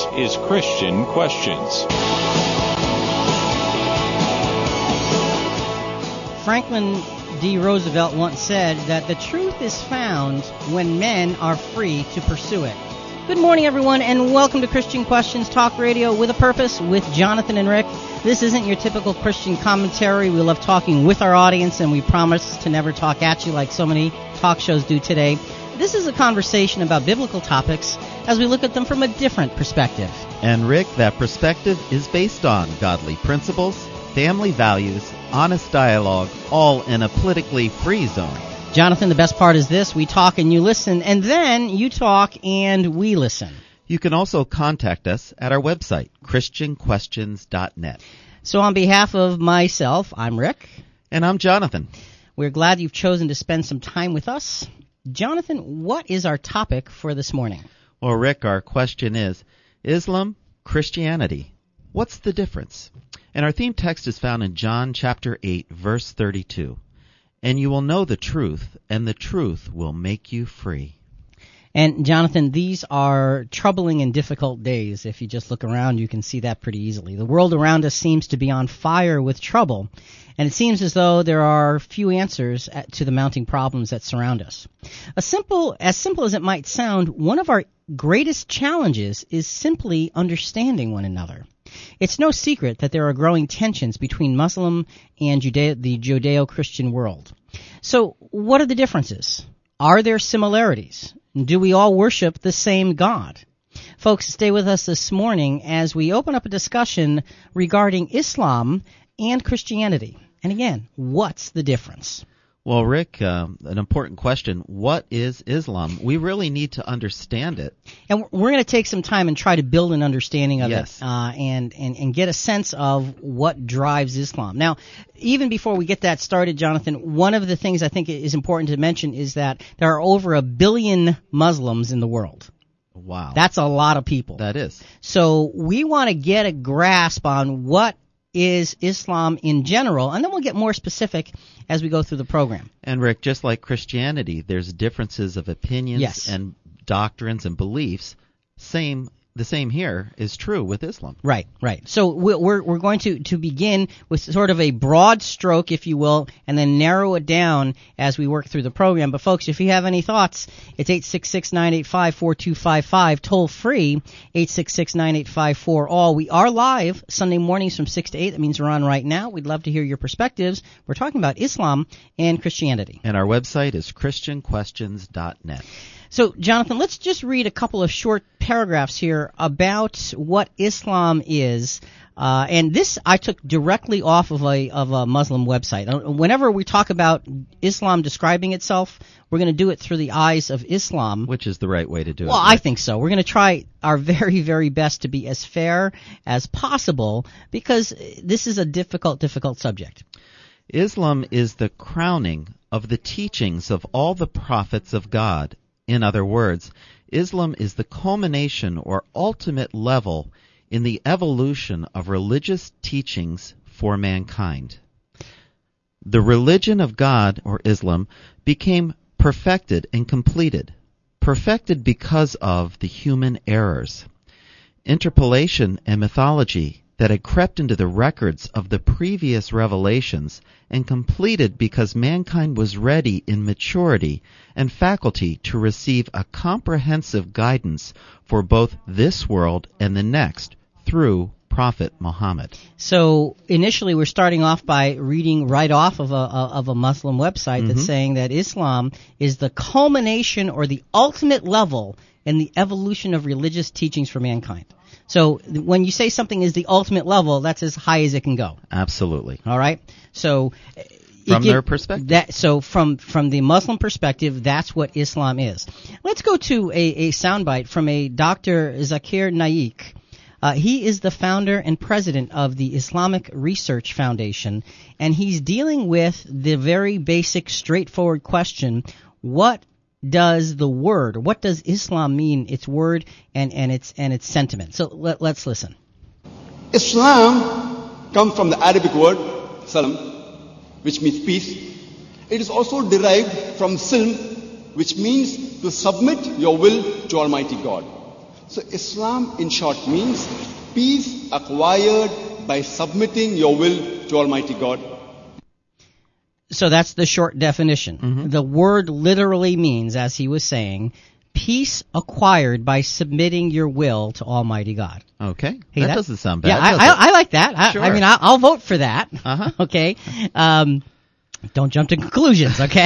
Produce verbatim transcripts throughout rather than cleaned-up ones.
is Christian Questions. Franklin D. Roosevelt once said that the truth is found when men are free to pursue it. Good morning, everyone, and welcome to Christian Questions Talk Radio with a Purpose with Jonathan and Rick. This isn't your typical Christian commentary. We love talking with our audience, and we promise to never talk at you like so many talk shows do today. This is a conversation about biblical topics as we look at them from a different perspective. And Rick, that perspective is based on godly principles, family values, honest dialogue, all in a politically free zone. Jonathan, the best part is this: we talk and you listen, and then you talk and we listen. You can also contact us at our website, christian questions dot net. So on behalf of myself, I'm Rick. And I'm Jonathan. We're glad you've chosen to spend some time with us. Jonathan, what is our topic for this morning? Well, Rick, our question is, Islam, Christianity, what's the difference? And our theme text is found in John chapter eight, verse thirty-two. And you will know the truth, and the truth will make you free. And, Jonathan, these are troubling and difficult days. If you just look around, you can see that pretty easily. The world around us seems to be on fire with trouble, and it seems as though there are few answers at, to the mounting problems that surround us. A simple, as simple as it might sound, one of our greatest challenges is simply understanding one another. It's no secret that there are growing tensions between Muslim and Judeo- the Judeo-Christian world. So, what are the differences? Are there similarities? Do we all worship the same God? Folks, stay with us this morning as we open up a discussion regarding Islam and Christianity. And again, what's the difference? Well, Rick, uh, an important question. What is Islam? We really need to understand it. And we're going to take some time and try to build an understanding of yes. it uh, and, and, and get a sense of what drives Islam. Now, even before we get that started, Jonathan, one of the things I think is important to mention is that there are over a billion Muslims in the world. Wow. That's a lot of people. That is. So we want to get a grasp on what is Islam in general, and then we'll get more specific as we go through the program. And Rick, just like Christianity, there's differences of opinions yes. and doctrines and beliefs. Same, the same here is true with Islam. Right, right. So we're we're going to, to begin with sort of a broad stroke, if you will, and then narrow it down as we work through the program. But folks, if you have any thoughts, it's eight six six, nine eight five, four two five five, toll free, eight six six, nine eight five, four all. We are live Sunday mornings from six to eight. That means we're on right now. We'd love to hear your perspectives. We're talking about Islam and Christianity. And our website is christian questions dot net. So, Jonathan, let's just read a couple of short paragraphs here about what Islam is. Uh, and this I took directly off of a of a Muslim website. Whenever we talk about Islam describing itself, we're going to do it through the eyes of Islam. Which is the right way to do well, it. Well, I think so. We're going to try our very, very best to be as fair as possible because this is a difficult, difficult subject. Islam is the crowning of the teachings of all the prophets of God. In other words, Islam is the culmination or ultimate level in the evolution of religious teachings for mankind. The religion of God, or Islam, became perfected and completed, perfected because of the human errors, interpolation and mythology that had crept into the records of the previous revelations, and completed because mankind was ready in maturity and faculty to receive a comprehensive guidance for both this world and the next through Prophet Muhammad. So initially we're starting off by reading right off of a, of a Muslim website mm-hmm. that's saying that Islam is the culmination or the ultimate level in the evolution of religious teachings for mankind. So when you say something is the ultimate level, that's as high as it can go. Absolutely. All right? So from get, their perspective. That, so from, from the Muslim perspective, that's what Islam is. Let's go to a, a soundbite from a Doctor Zakir Naik. Uh, he is the founder and president of the Islamic Research Foundation, and he's dealing with the very basic, straightforward question, what does the word, what does Islam mean, its word and, and its and its sentiment? So let, let's listen. Islam comes from the Arabic word salam, which means peace. It is also derived from silm, which means to submit your will to Almighty God. So Islam, in short, means peace acquired by submitting your will to Almighty God. So that's the short definition. Mm-hmm. The word literally means, as he was saying, peace acquired by submitting your will to Almighty God. Okay. Hey, that, that- doesn't sound bad. Yeah, does I, it? I, I like that. I, Sure. I mean, I'll, I'll vote for that. Uh-huh. Okay. Um, don't jump to conclusions, okay?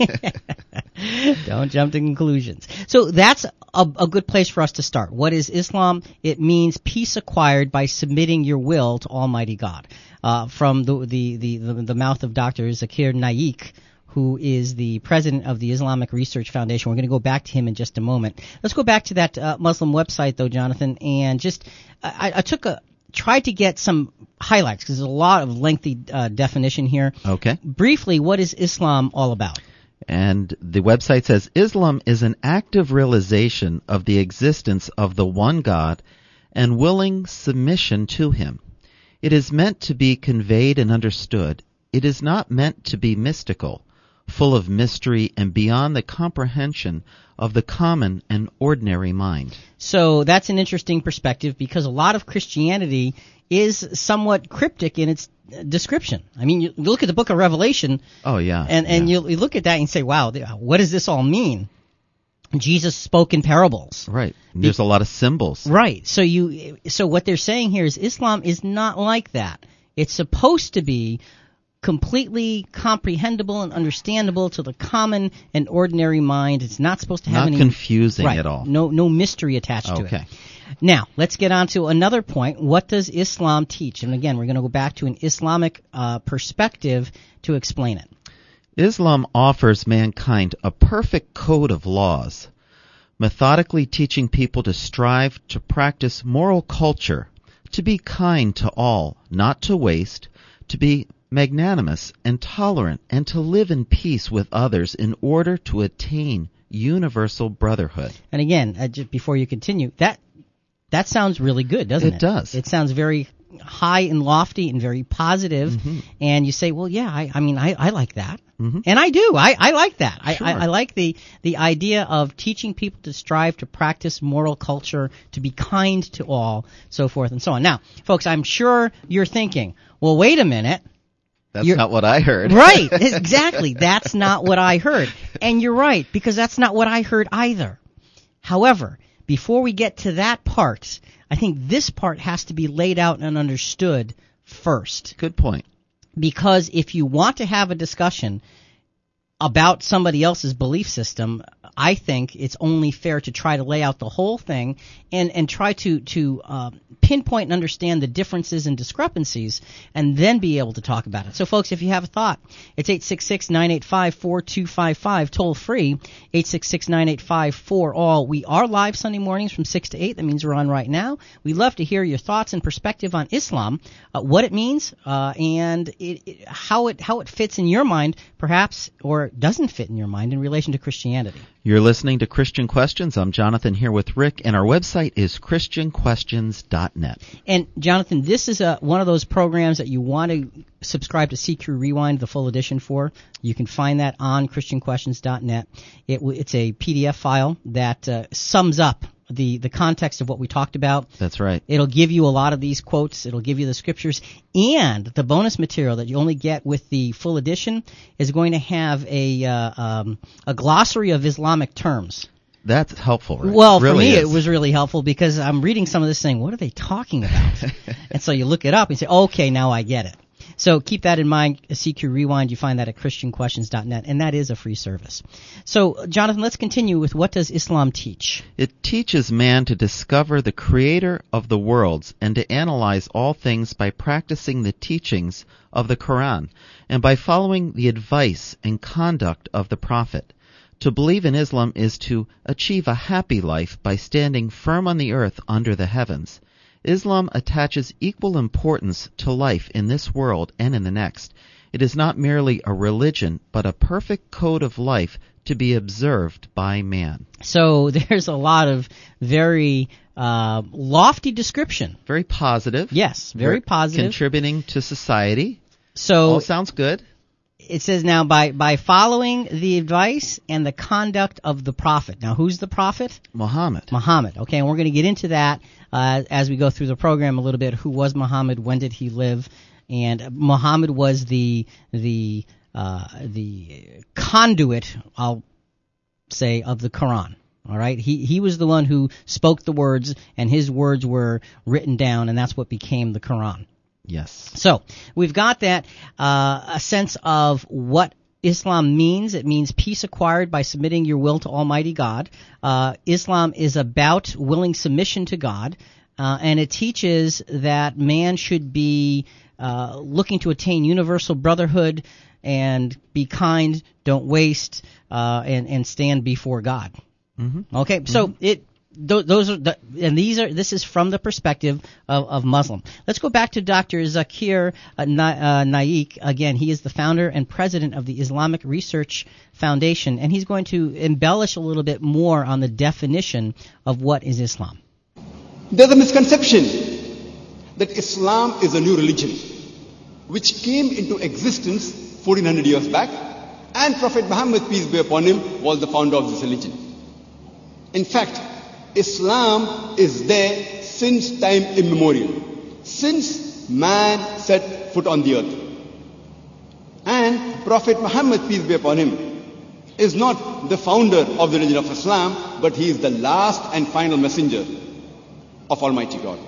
Don't jump to conclusions. So that's a, a good place for us to start. What is Islam? It means peace acquired by submitting your will to Almighty God. Uh, from the, the, the, the, the mouth of Doctor Zakir Naik, who is the president of the Islamic Research Foundation. We're going to go back to him in just a moment. Let's go back to that uh, Muslim website, though, Jonathan, and just I, I took a tried to get some highlights because there's a lot of lengthy uh, definition here. Okay. Briefly, what is Islam all about? And the website says Islam is an active realization of the existence of the one God and willing submission to him. It is meant to be conveyed and understood. It is not meant to be mystical, full of mystery and beyond the comprehension of the common and ordinary mind. So that's an interesting perspective because a lot of Christianity is somewhat cryptic in its uh, description. I mean, you look at the book of Revelation, Oh, yeah. and, and yeah. you, you look at that and say, wow, th- what does this all mean? Jesus spoke in parables. Right. There's a lot of symbols. Right. So you, so what they're saying here is Islam is not like that. It's supposed to be completely comprehensible and understandable to the common and ordinary mind. It's not supposed to have Not any confusing right, at all. No, no mystery attached to Okay. it. Now, let's get on to another point. What does Islam teach? And again, we're going to go back to an Islamic uh, perspective to explain it. Islam offers mankind a perfect code of laws, methodically teaching people to strive to practice moral culture, to be kind to all, not to waste, to be magnanimous and tolerant, and to live in peace with others in order to attain universal brotherhood. And again, uh, just before you continue, that that sounds really good, doesn't it? It does. It sounds very high and lofty and very positive. Mm-hmm. And you say, well, yeah, I, I mean, I, I like that. Mhm. And I do. I, I like that. I, Sure. I, I like the, the idea of teaching people to strive to practice moral culture, to be kind to all, so forth and so on. Now, folks, I'm sure you're thinking, well, wait a minute. That's You're- not what I heard. Right, exactly. That's not what I heard. And you're right, because that's not what I heard either. However, before we get to that part, I think this part has to be laid out and understood first. Good point. Because if you want to have a discussion about somebody else's belief system, I think it's only fair to try to lay out the whole thing and, and try to, to uh, pinpoint and understand the differences and discrepancies and then be able to talk about it. So, folks, if you have a thought, it's eight six six, nine eight five, four two five five, toll free, eight six six, nine eight five, four all. We are live Sunday mornings from six to eight. That means we're on right now. We'd love to hear your thoughts and perspective on Islam, uh, what it means, uh, and it, it, how it how it fits in your mind, perhaps, or doesn't fit in your mind in relation to Christianity. You're listening to Christian Questions. I'm Jonathan here with Rick, and our website is christian questions dot net. And Jonathan, this is a, one of those programs that you want to subscribe to C Q Rewind, the full edition for. You can find that on christian questions dot net. It, it's a P D F file that uh, sums up the, the context of what we talked about. That's right. It'll give you a lot of these quotes. It'll give you the scriptures. And the bonus material that you only get with the full edition is going to have a uh, um, a glossary of Islamic terms. That's helpful, right? Well, for Really me, is. it was really helpful because I'm reading some of this saying, what are they talking about? And so you look it up and say, okay, now I get it. So keep that in mind. C Q Rewind, you find that at christian questions dot net, and that is a free service. So, Jonathan, let's continue with what does Islam teach? It teaches man to discover the creator of the worlds and to analyze all things by practicing the teachings of the Quran and by following the advice and conduct of the Prophet. To believe in Islam is to achieve a happy life by standing firm on the earth under the heavens. Islam attaches equal importance to life in this world and in the next. It is not merely a religion, but a perfect code of life to be observed by man. So there's a lot of very uh, lofty description. Very positive. Yes, very positive. Contributing to society. So All sounds good. it says now by, by following the advice and the conduct of the prophet. Now, who's the prophet? Muhammad. Muhammad. Okay, and we're going to get into that uh, as we go through the program a little bit. Who was Muhammad? When did he live? And Muhammad was the the uh, the conduit, I'll say, of the Quran. All right, he he was the one who spoke the words, and his words were written down, and that's what became the Quran. Yes. So we've got that uh, a sense of what Islam means. It means peace acquired by submitting your will to Almighty God. Uh, Islam is about willing submission to God, uh, and it teaches that man should be uh, looking to attain universal brotherhood and be kind, don't waste, uh, and and stand before God. Mm-hmm. Okay, so mm-hmm. it. Those are the, and these are. This is from the perspective of, of Muslim. Let's go back to Doctor Zakir uh, Na, uh, Naik. Again, he is the founder and president of the Islamic Research Foundation, and he's going to embellish a little bit more on the definition of what is Islam. There's a misconception that Islam is a new religion which came into existence fourteen hundred years back, and Prophet Muhammad, peace be upon him, was the founder of this religion. In fact, Islam is there since time immemorial, since man set foot on the earth. And Prophet Muhammad, peace be upon him, is not the founder of the religion of Islam, but he is the last and final messenger of Almighty God.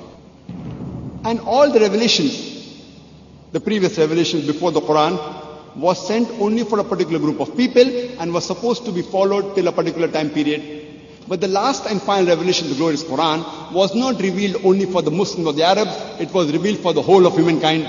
And all the revelations, the previous revelations before the Quran, was sent only for a particular group of people and was supposed to be followed till a particular time period. But the last and final revelation, the glorious Quran, was not revealed only for the Muslims or the Arabs. It was revealed for the whole of humankind.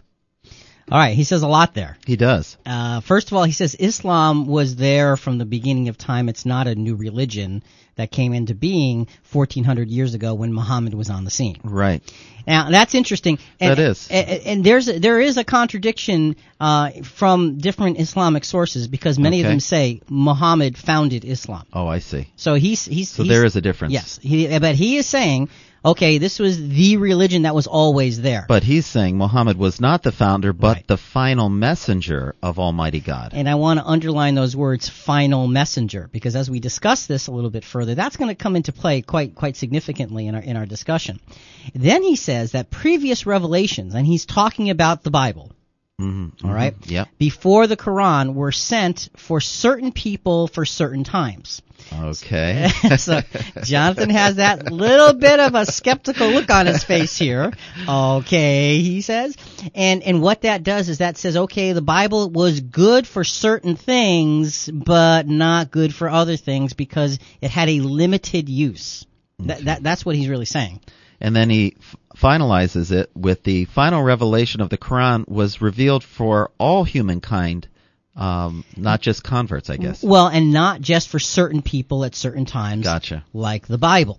All right, he says a lot there. He does. Uh, first of all, he says Islam was there from the beginning of time. It's not a new religion that came into being fourteen hundred years ago when Muhammad was on the scene. Right. Now, that's interesting. And, that is. And, and there's a, there is a contradiction uh, from different Islamic sources because many okay. of them say Muhammad founded Islam. Oh, I see. So he's he's So he's, there is a difference. Yes, he, but he is saying, okay, this was the religion that was always there. But he's saying Muhammad was not the founder, but right. the final messenger of Almighty God. And I want to underline those words, final messenger, because as we discuss this a little bit further, that's going to come into play quite quite significantly in our in our discussion. Then he says that previous revelations, and he's talking about the Bible, mm-hmm, all right, mm-hmm, yep. before the Quran were sent for certain people for certain times. Okay. So Jonathan has that little bit of a skeptical look on his face here. Okay, he says. And and what that does is that says, okay, the Bible was good for certain things, but not good for other things because it had a limited use. Okay. That, that That's what he's really saying. And then he f- finalizes it with the final revelation of the Quran was revealed for all humankind, um, not just converts, I guess. Well, and not just for certain people at certain times, gotcha. Like the Bible.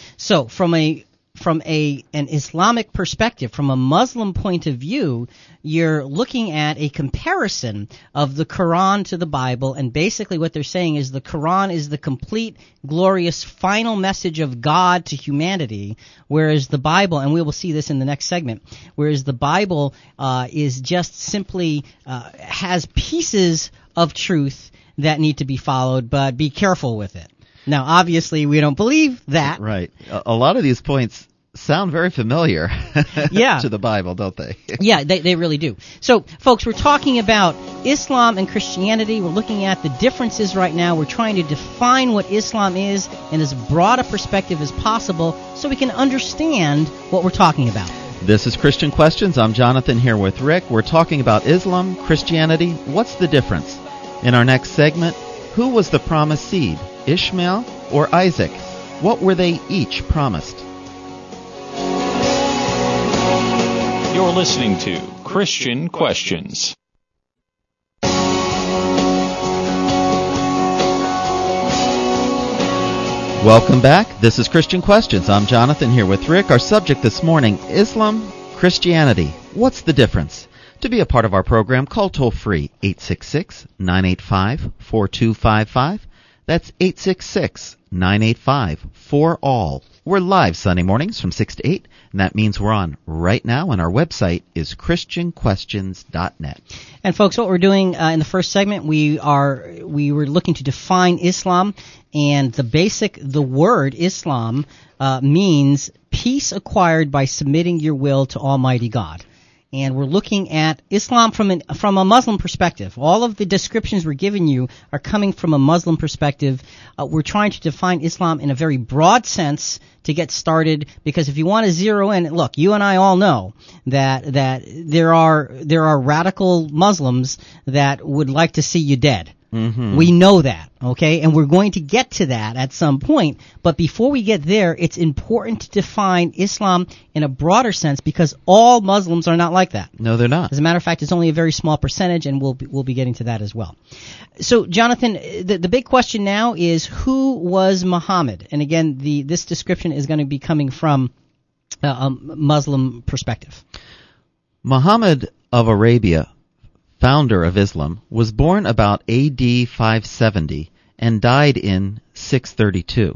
So from a from a an Islamic perspective, from a Muslim point of view, you're looking at a comparison of the Quran to the Bible, and basically what they're saying is the Quran is the complete, glorious, final message of God to humanity, whereas the Bible, and we will see this in the next segment, whereas the Bible uh, is just simply uh, has pieces of truth that need to be followed, but be careful with it. Now, obviously, we don't believe that. Right. A, a lot of these points sound very familiar yeah. to the Bible, don't they? Yeah, they, they really do. So, folks, we're talking about Islam and Christianity. We're looking at the differences right now. We're trying to define what Islam is in as broad a perspective as possible so we can understand what we're talking about. This is Christian Questions. I'm Jonathan here with Rick. We're talking about Islam, Christianity. What's the difference? In our next segment, who was the promised seed? Ishmael or Isaac? What were they each promised? You're listening to Christian Questions. Welcome back. This is Christian Questions. I'm Jonathan here with Rick. Our subject this morning, Islam, Christianity. What's the difference? To be a part of our program, call toll-free eight six six, nine eight five, four two five five. That's eight six six, nine eight five, four all. We're live Sunday mornings from six to eight, and that means we're on right now, and our website is christian questions dot net. And folks, what we're doing uh, in the first segment, we are we were looking to define Islam, and the basic, the word Islam uh, means peace acquired by submitting your will to Almighty God. And we're looking at Islam from an, from a Muslim perspective. All of the descriptions we're giving you are coming from a Muslim perspective. Uh, we're trying to define Islam in a very broad sense to get started, because if you want to zero in, look, you and I all know that that there are there are radical Muslims that would like to see you dead. Mm-hmm. We know that, okay? And we're going to get to that at some point. But before we get there, it's important to define Islam in a broader sense, because all Muslims are not like that. No, they're not. As a matter of fact, it's only a very small percentage, and we'll be, we'll be getting to that as well. So, Jonathan, the, the big question now is, who was Muhammad? And again, the this description is going to be coming from uh, a Muslim perspective. Muhammad of Arabia, founder of Islam, was born about A D five seventy and died in six thirty-two.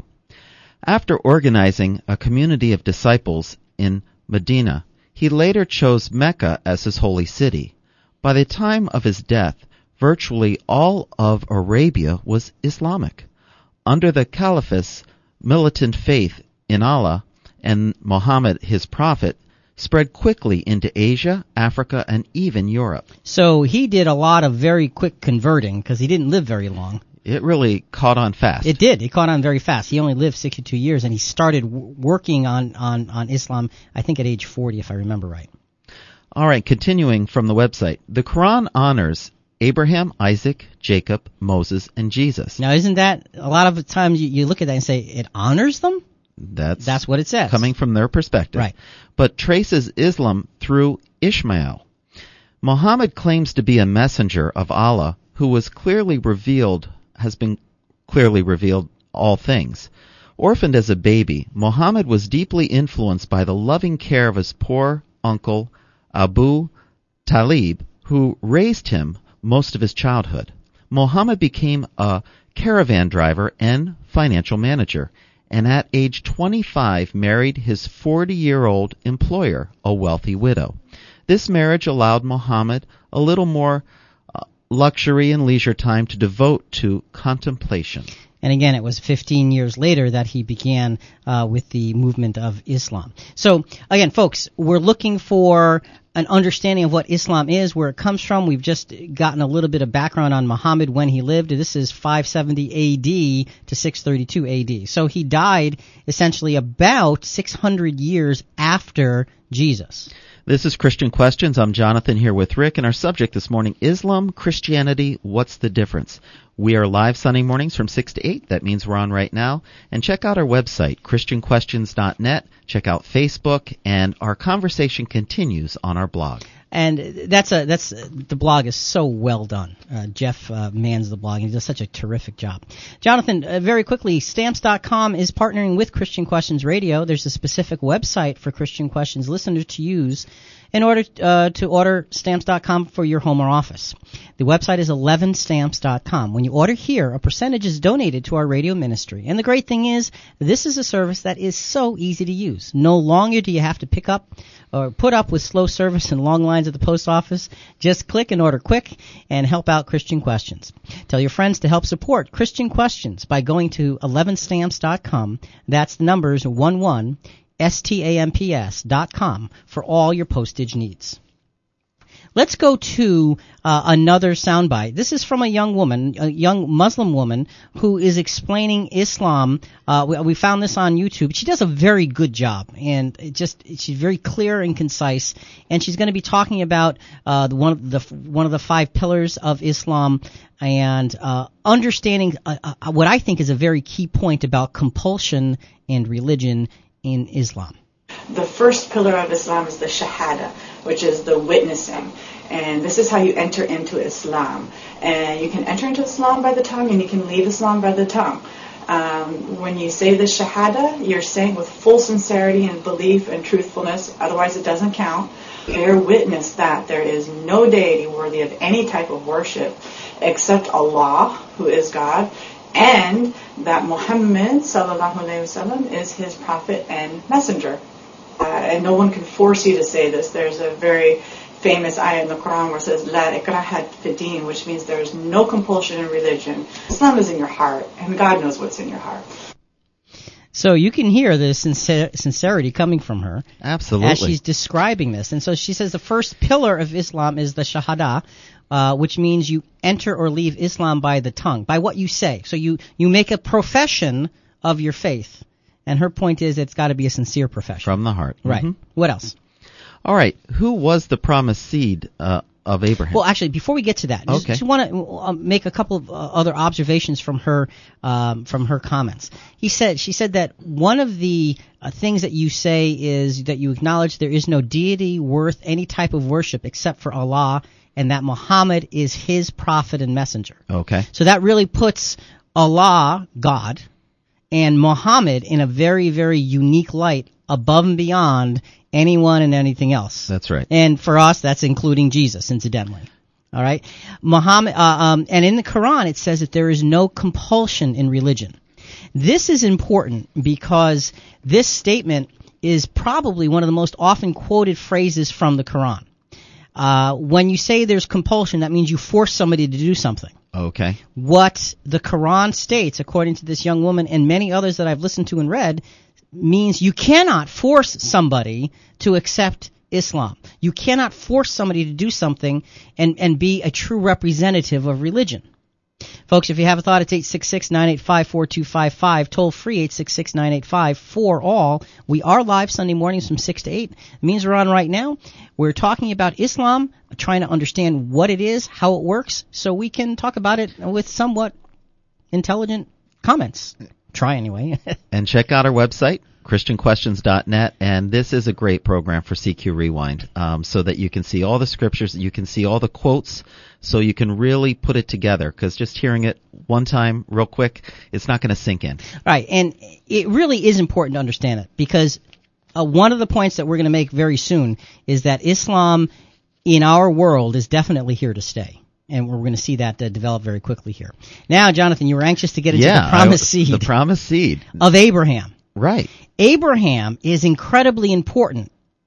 After organizing a community of disciples in Medina, he later chose Mecca as his holy city. By the time of his death, virtually all of Arabia was Islamic. Under the Caliphate's militant faith in Allah and Muhammad, his prophet, spread quickly into Asia, Africa, and even Europe. So he did a lot of very quick converting, because he didn't live very long. It really caught on fast. It did. It caught on very fast. He only lived sixty-two years, and he started w- working on, on, on Islam, I think, at age forty, if I remember right. All right, continuing from the website. The Quran honors Abraham, Isaac, Jacob, Moses, and Jesus. Now, isn't that, a lot of the times you, you look at that and say, it honors them? That's, That's what it says. Coming from their perspective. Right. But traces Islam through Ishmael. Muhammad claims to be a messenger of Allah who was clearly revealed, has been clearly revealed all things. Orphaned as a baby, Muhammad was deeply influenced by the loving care of his poor uncle, Abu Talib, who raised him most of his childhood. Muhammad became a caravan driver and financial manager, and at age twenty-five married his forty-year-old employer, a wealthy widow. This marriage allowed Muhammad a little more uh, luxury and leisure time to devote to contemplation. And again, it was fifteen years later that he began uh, with the movement of Islam. So, again, folks, we're looking for an understanding of what Islam is, where it comes from. We've just gotten a little bit of background on Muhammad when he lived. This is five seventy A D to six thirty-two A D. So he died essentially about six hundred years after Jesus. This is Christian Questions. I'm Jonathan here with Rick, and our subject this morning, Islam, Christianity, what's the difference? We are live Sunday mornings from six to eight. That means we're on right now. And check out our website, christian questions dot net. Check out Facebook, and our conversation continues on our blog. And that's a that's the blog is so well done. Uh, Jeff uh, mans the blog, and he does such a terrific job. Jonathan, uh, very quickly, stamps dot com is partnering with Christian Questions Radio. There's a specific website for Christian Questions listeners to use in order uh, to order stamps dot com for your home or office. The website is eleven stamps dot com. When you order here, a percentage is donated to our radio ministry. And the great thing is, this is a service that is so easy to use. No longer do you have to pick up or put up with slow service and long lines at the post office. Just click and order quick and help out Christian Questions. Tell your friends to help support Christian Questions by going to eleven stamps dot com. That's the numbers one one stamps dot com for all your postage needs. Let's go to uh, another soundbite. This is from a young woman, a young Muslim woman, who is explaining Islam. Uh, we, we found this on YouTube. She does a very good job, and it just she's very clear and concise. And she's going to be talking about uh, the, one of the one of the five pillars of Islam, and uh, understanding uh, uh, what I think is a very key point about compulsion and religion in Islam. The first pillar of Islam is the Shahada, which is the witnessing. And this is how you enter into Islam. And you can enter into Islam by the tongue, and you can leave Islam by the tongue. Um, when you say the Shahada, you're saying with full sincerity and belief and truthfulness, otherwise it doesn't count. Bear witness that there is no deity worthy of any type of worship except Allah, who is God, and that Muhammad sallallahu alaihi wasallam is his prophet and messenger. Uh, and no one can force you to say this. There's a very famous ayah in the Quran where it says, La ikraha fi din, which means there is no compulsion in religion. Islam is in your heart, and God knows what's in your heart. So you can hear the sincer- sincerity coming from her. Absolutely. As she's describing this. And so she says the first pillar of Islam is the shahada, uh, which means you enter or leave Islam by the tongue, by what you say. So you, you make a profession of your faith. And her point is it's got to be a sincere profession. From the heart. Right. Mhm. What else? All right. Who was the promised seed uh, of Abraham? Well, actually, before we get to that, just, Okay. just want to uh, make a couple of uh, other observations from her um, from her comments. He said she said that one of the uh, things that you say is that you acknowledge there is no deity worth any type of worship except for Allah, and that Muhammad is his prophet and messenger. Okay. So that really puts Allah, God, and Muhammad in a very, very unique light above and beyond anyone and anything else. That's right. And for us, that's including Jesus, incidentally. All right? Muhammad, uh, um, and in the Quran, it says that there is no compulsion in religion. This is important because this statement is probably one of the most often quoted phrases from the Quran. Uh, when you say there's compulsion, that means you force somebody to do something. Okay. What the Quran states, according to this young woman and many others that I've listened to and read, means you cannot force somebody to accept Islam. You cannot force somebody to do something and, and be a true representative of religion. Folks, if you have a thought, it's eight six six, nine eight five, four two five five, toll free eight six six, nine eight five, four all. We are live Sunday mornings from six to eight. It means we're on right now. We're talking about Islam, trying to understand what it is, how it works, so we can talk about it with somewhat intelligent comments. Try anyway. And check out our website, Christian Questions dot net, and this is a great program for C Q Rewind, um, so that you can see all the scriptures, you can see all the quotes, so you can really put it together, because just hearing it one time real quick, it's not going to sink in. Right, and it really is important to understand it, because uh, one of the points that we're going to make very soon is that Islam in our world is definitely here to stay. And we're going to see that uh, develop very quickly here. Now, Jonathan, you were anxious to get into yeah, the promised I, seed the promised seed of Abraham. Right. Abraham is incredibly important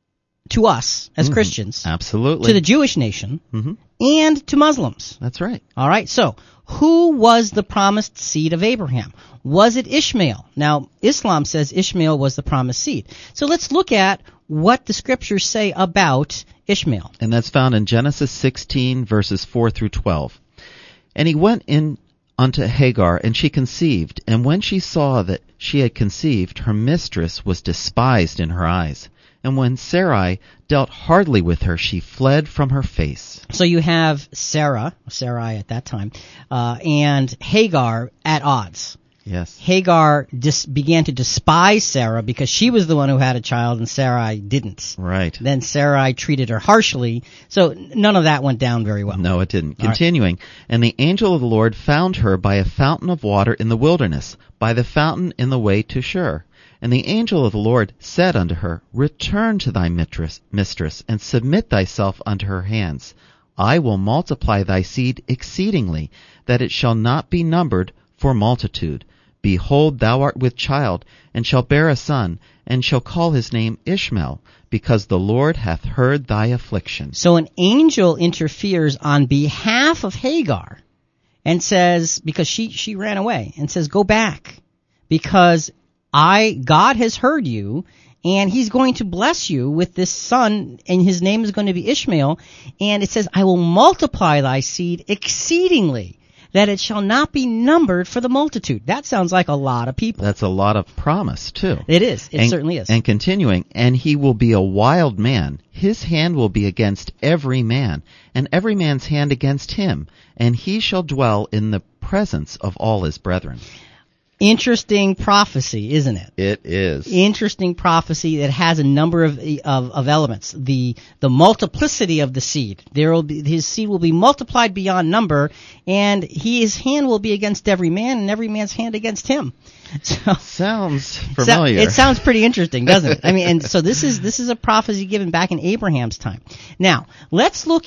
to us as mm-hmm. Christians, absolutely, to the Jewish nation, mm-hmm. and to Muslims. That's right. All right, so who was the promised seed of Abraham? Was it Ishmael? Now, Islam says Ishmael was the promised seed. So let's look at what the scriptures say about Ishmael. And that's found in Genesis sixteen, verses four through twelve. And he went in unto Hagar, and she conceived. And when she saw that she had conceived, her mistress was despised in her eyes. And when Sarai dealt hardly with her, she fled from her face. So you have Sarah, Sarai at that time, uh, and Hagar at odds. Yes. Hagar dis- began to despise Sarah because she was the one who had a child and Sarai didn't. Right. Then Sarai treated her harshly, so none of that went down very well. No, it didn't. All Continuing, right. And the angel of the Lord found her by a fountain of water in the wilderness, by the fountain in the way to Shur. And the angel of the Lord said unto her, Return to thy mistress, mistress, and submit thyself unto her hands. I will multiply thy seed exceedingly, that it shall not be numbered for multitude. Behold, thou art with child, and shall bear a son, and shall call his name Ishmael, because the Lord hath heard thy affliction. So an angel interferes on behalf of Hagar, and says, because she, she ran away, and says, go back, because I, God has heard you, and he's going to bless you with this son, and his name is going to be Ishmael, and it says, I will multiply thy seed exceedingly, that it shall not be numbered for the multitude. That sounds like a lot of people. That's a lot of promise, too. It is. It and, certainly is. And continuing, and he will be a wild man. His hand will be against every man, and every man's hand against him, and he shall dwell in the presence of all his brethren. Interesting prophecy, isn't it? It is. Interesting prophecy that has a number of, of of elements. The the multiplicity of the seed. There will be, his seed will be multiplied beyond number, and he, his hand will be against every man, and every man's hand against him. So, sounds familiar. So, it sounds pretty interesting, doesn't it? I mean, and so this is this is a prophecy given back in Abraham's time. Now, let's look at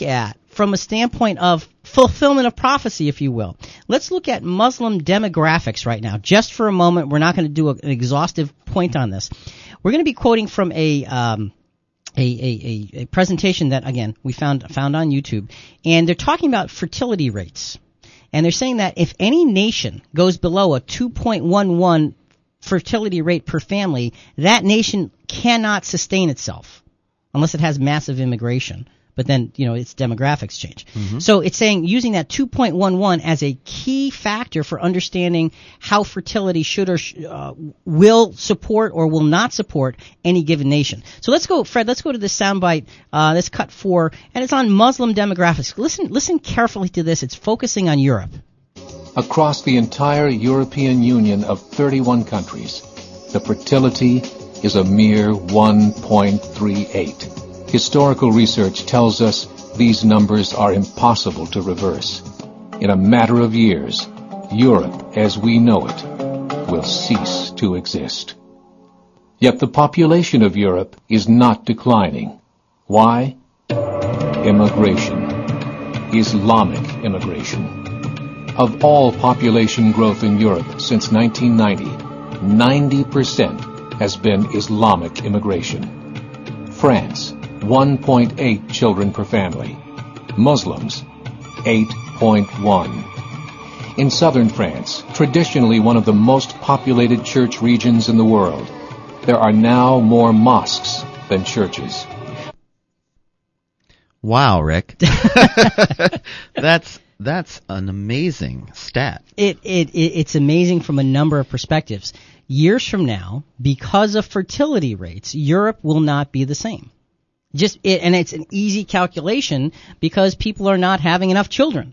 from a standpoint of fulfillment of prophecy, if you will. Let's look at Muslim demographics right now, just for a moment. We're not going to do a, an exhaustive point on this. We're going to be quoting from a, um, a, a, a, a presentation that, again, we found found on YouTube, and they're talking about fertility rates. And they're saying that if any nation goes below a two point one one fertility rate per family, that nation cannot sustain itself unless it has massive immigration. But then, you know, its demographics change. Mm-hmm. So it's saying using that two point one one as a key factor for understanding how fertility should or sh- uh, will support or will not support any given nation. So let's go, Fred, let's go to this soundbite, uh, this cut four, and it's on Muslim demographics. Listen, listen carefully to this. It's focusing on Europe. Across the entire European Union of thirty-one countries, the fertility is a mere one point three eight. Historical research tells us these numbers are impossible to reverse. In a matter of years, Europe, as we know it, will cease to exist. Yet the population of Europe is not declining. Why? Immigration. Islamic immigration. Of all population growth in Europe since nineteen ninety, ninety percent has been Islamic immigration. France, one point eight children per family. Muslims, eight point one. In southern France, traditionally one of the most populated church regions in the world, there are now more mosques than churches. Wow, Rick. that's that's an amazing stat. It, it it it's amazing from a number of perspectives. Years from now, because of fertility rates, Europe will not be the same. Just it, and it's an easy calculation because people are not having enough children.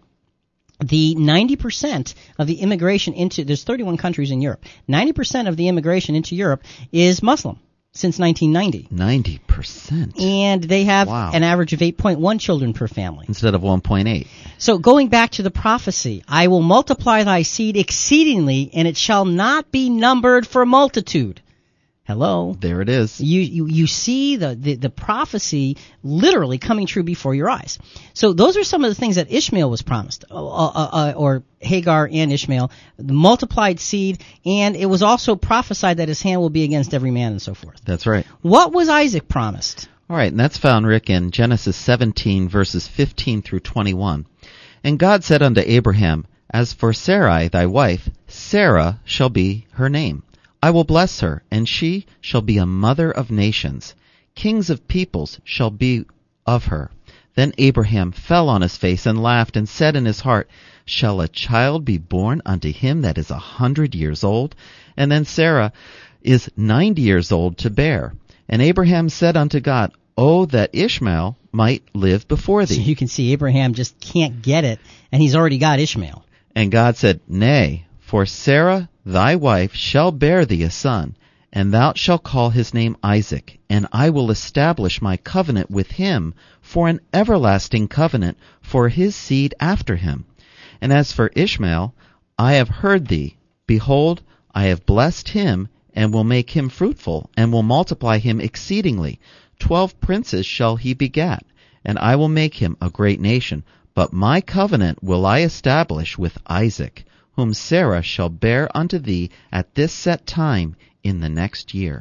The ninety percent of the immigration into, there's thirty-one countries in Europe, ninety percent of the immigration into Europe is Muslim since nineteen ninety. ninety percent. And they have wow. an average of eight point one children per family. Instead of one point eight. So going back to the prophecy, I will multiply thy seed exceedingly, and it shall not be numbered for multitude. Hello. There it is. You you, you see the, the, the prophecy literally coming true before your eyes. So those are some of the things that Ishmael was promised, uh, uh, uh, or Hagar and Ishmael, the multiplied seed, and it was also prophesied that his hand will be against every man and so forth. That's right. What was Isaac promised? All right, and that's found, Rick, in Genesis seventeen, verses fifteen through twenty-one. And God said unto Abraham, As for Sarai thy wife, Sarah shall be her name. I will bless her, and she shall be a mother of nations. Kings of peoples shall be of her. Then Abraham fell on his face and laughed, and said in his heart, Shall a child be born unto him that is a hundred years old? And then Sarah is ninety years old to bear. And Abraham said unto God, Oh, that Ishmael might live before thee. So you can see Abraham just can't get it, and he's already got Ishmael. And God said, Nay, for Sarah thy wife shall bear thee a son, and thou shalt call his name Isaac, and I will establish my covenant with him for an everlasting covenant for his seed after him. And as for Ishmael, I have heard thee. Behold, I have blessed him, and will make him fruitful, and will multiply him exceedingly. Twelve princes shall he begat, and I will make him a great nation. But my covenant will I establish with Isaac, whom Sarah shall bear unto thee at this set time in the next year.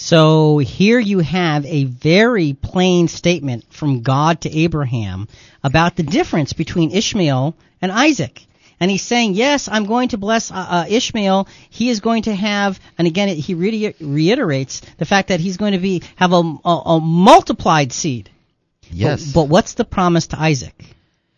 So here you have a very plain statement from God to Abraham about the difference between Ishmael and Isaac. And he's saying, yes, I'm going to bless uh, uh, Ishmael. He is going to have, and again, he re- reiterates the fact that he's going to be have a, a, a multiplied seed. Yes. But, but what's the promise to Isaac?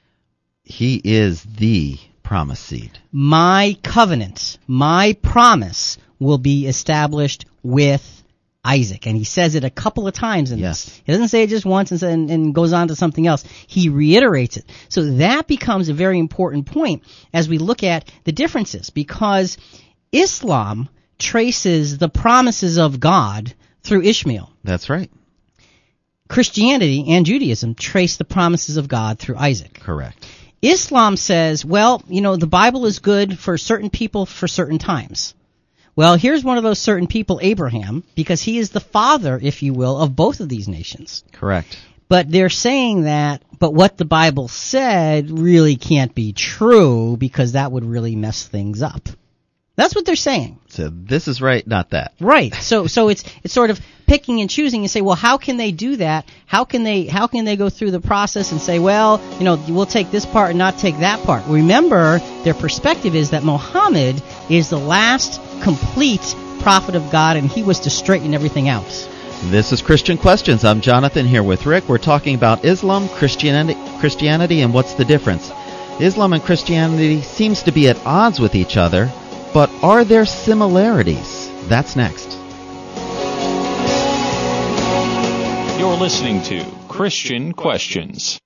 He is the promised seed. My covenant, my promise will be established with Isaac. And he says it a couple of times in yes. this. He doesn't say it just once and, and, and goes on to something else. He reiterates it. So that becomes a very important point as we look at the differences, because Islam traces the promises of God through Ishmael. That's right. Christianity and Judaism trace the promises of God through Isaac. Correct. Islam says, well, you know, the Bible is good for certain people for certain times. Well, here's one of those certain people, Abraham, because he is the father, if you will, of both of these nations. Correct. But they're saying that But what the Bible said really can't be true because that would really mess things up. That's what they're saying. So this is right, not that. Right. So so it's it's sort of picking and choosing and say, well, how can they do that? How can they how can they go through the process and say, well, you know, we'll take this part and not take that part? Remember, their perspective is that Muhammad is the last complete prophet of God, and he was to straighten everything out. This is Christian Questions. I'm Jonathan here with Rick. We're talking about Islam, Christianity, Christianity, and what's the difference. Islam and Christianity seems to be at odds with each other, but are there similarities? That's next. You're listening to Christian Questions.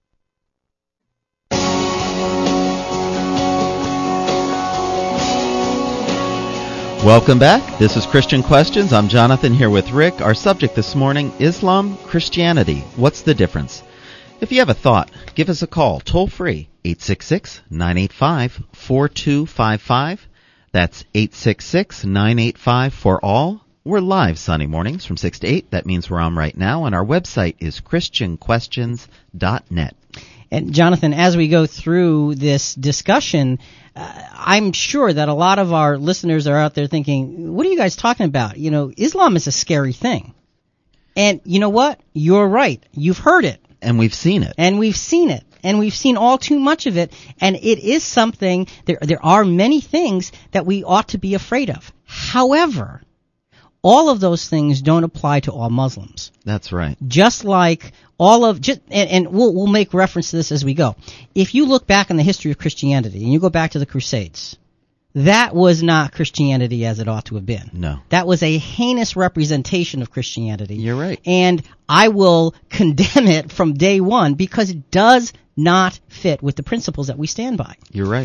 Welcome back. This is Christian Questions. I'm Jonathan here with Rick. Our subject this morning, Islam, Christianity. What's the difference? If you have a thought, give us a call, toll free, eight six six, nine eight five, four two five five. That's eight six six, nine eight five, four all. We're live Sunday mornings from six to eight. That means we're on right now, and our website is christian questions dot net. And Jonathan, as we go through this discussion, uh, I'm sure that a lot of our listeners are out there thinking, what are you guys talking about? You know, Islam is a scary thing. And you know what? You're right. You've heard it. And we've seen it. And we've seen it. And we've seen all too much of it. And it is something, there, there are many things that we ought to be afraid of. However, all of those things don't apply to all Muslims. That's right. Just like all of, just, and, and we'll, we'll make reference to this as we go. If you look back in the history of Christianity and you go back to the Crusades, that was not Christianity as it ought to have been. No. That was a heinous representation of Christianity. You're right. And I will condemn it from day one because it does not fit with the principles that we stand by. You're right.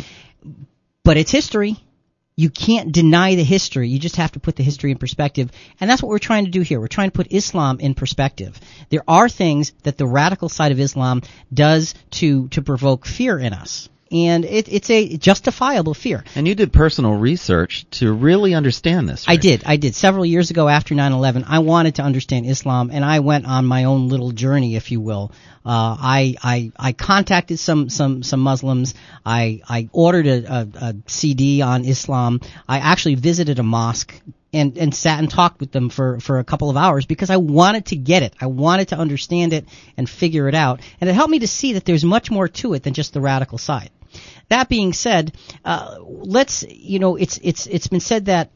But it's history. You can't deny the history. You just have to put the history in perspective. And that's what we're trying to do here. We're trying to put Islam in perspective. There are things that the radical side of Islam does to, to provoke fear in us. And it, it's a justifiable fear. And you did personal research to really understand this, right? I did. I did. Several years ago after nine eleven, I wanted to understand Islam, and I went on my own little journey, if you will. Uh, I, I, I contacted some, some, some Muslims. I, I ordered a, a, a C D on Islam. I actually visited a mosque and, and sat and talked with them for, for a couple of hours because I wanted to get it. I wanted to understand it and figure it out. And it helped me to see that there's much more to it than just the radical side. That being said, uh, let's, you know, it's, it's, it's been said that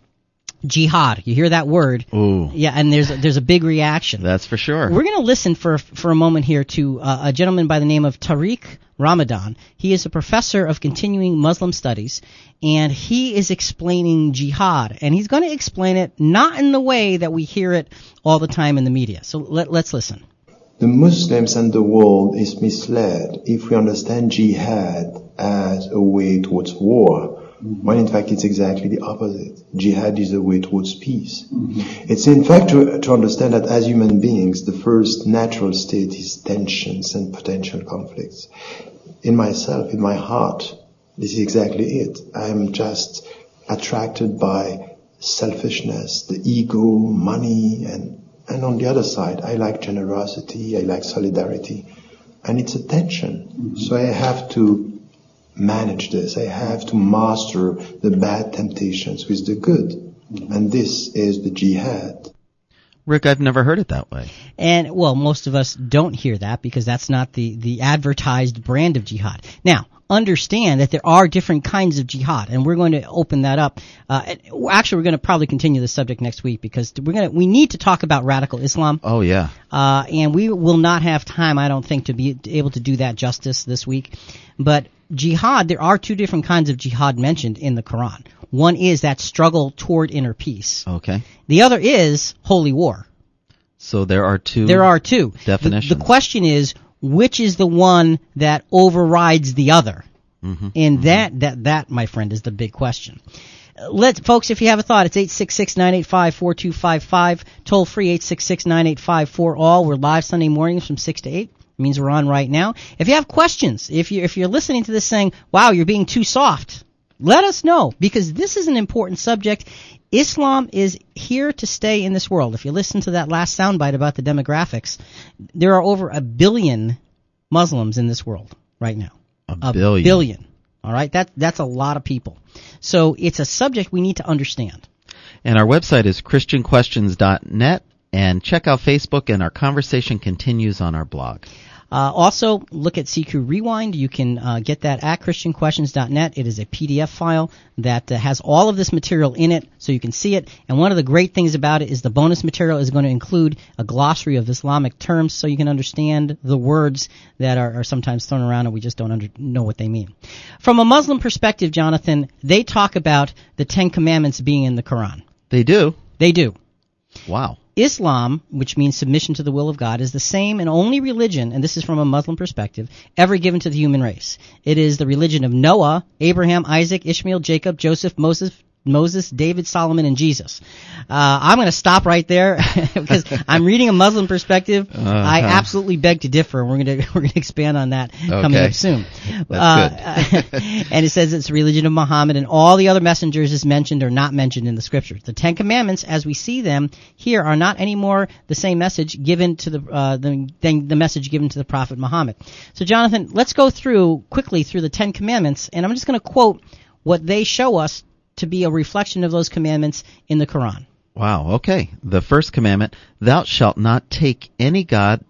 jihad, you hear that word. Ooh. Yeah, and there's, there's a big reaction. That's for sure. We're going to listen for, for a moment here to uh, a gentleman by the name of Tariq Ramadan. He is a professor of continuing Muslim studies, and he is explaining jihad. And he's going to explain it not in the way that we hear it all the time in the media. So let, let's listen. The Muslims and the world is misled if we understand jihad as a way towards war, mm-hmm. when in fact it's exactly the opposite. Jihad is a way towards peace. Mm-hmm. It's in fact to, to understand that as human beings, the first natural state is tensions and potential conflicts. In myself, in my heart, this is exactly it. I'm just attracted by selfishness, the ego, money, and And on the other side, I like generosity, I like solidarity, and it's a tension. Mm-hmm. So I have to manage this. I have to master the bad temptations with the good. Mm-hmm. And this is the jihad. Rick, I've never heard it that way. And, well, most of us don't hear that because that's not the, the advertised brand of jihad. Now, understand that there are different kinds of jihad, and we're going to open that up. Uh, actually, we're going to probably continue this subject next week because we're going to we need to talk about radical Islam. Oh yeah. Uh, and we will not have time, I don't think, to be able to do that justice this week. But jihad, there are two different kinds of jihad mentioned in the Quran. One is that struggle toward inner peace. Okay. The other is holy war. So there are two. There are two definitions. The, the question is, which is the one that overrides the other? Mm-hmm. And mm-hmm. that, that, that, my friend, is the big question. Let's, folks, if you have a thought, it's eight six six, nine eight five, four two five five. Toll free, eight six six, nine eight five, four all. We're live Sunday mornings from six to eight. It means we're on right now. If you have questions, if you if you're listening to this saying, wow, you're being too soft, let us know, because this is an important subject. Islam is here to stay in this world. If you listen to that last soundbite about the demographics, there are over a billion Muslims in this world right now. A A billion. billion. All right, that that's a lot of people. So it's a subject we need to understand. And our website is christian questions dot net, and check out Facebook, and our conversation continues on our blog. Uh, also, look at C Q Rewind. You can uh, get that at christian questions dot net. It is a P D F file that uh, has all of this material in it, so you can see it. And one of the great things about it is the bonus material is going to include a glossary of Islamic terms, so you can understand the words that are, are sometimes thrown around and we just don't under, know what they mean. From a Muslim perspective, Jonathan, they talk about the Ten Commandments being in the Quran. They do? They do. Wow. Islam, which means submission to the will of God, is the same and only religion, and this is from a Muslim perspective, ever given to the human race. It is the religion of Noah, Abraham, Isaac, Ishmael, Jacob, Joseph, Moses, Moses, David, Solomon, and Jesus. Uh, I'm going to stop right there because I'm reading a Muslim perspective. Uh-huh. I absolutely beg to differ. We're going to we're going to expand on that coming Okay. up soon. That's good. And it says it's the religion of Muhammad, and all the other messengers is mentioned or not mentioned in the scriptures. The Ten Commandments, as we see them here, are not anymore the same message given to the uh, the, the message given to the Prophet Muhammad. So, Jonathan, let's go through quickly through the Ten Commandments, and I'm just going to quote what they show us to be a reflection of those commandments in the Quran. Wow, okay. The first commandment, thou shalt not take any god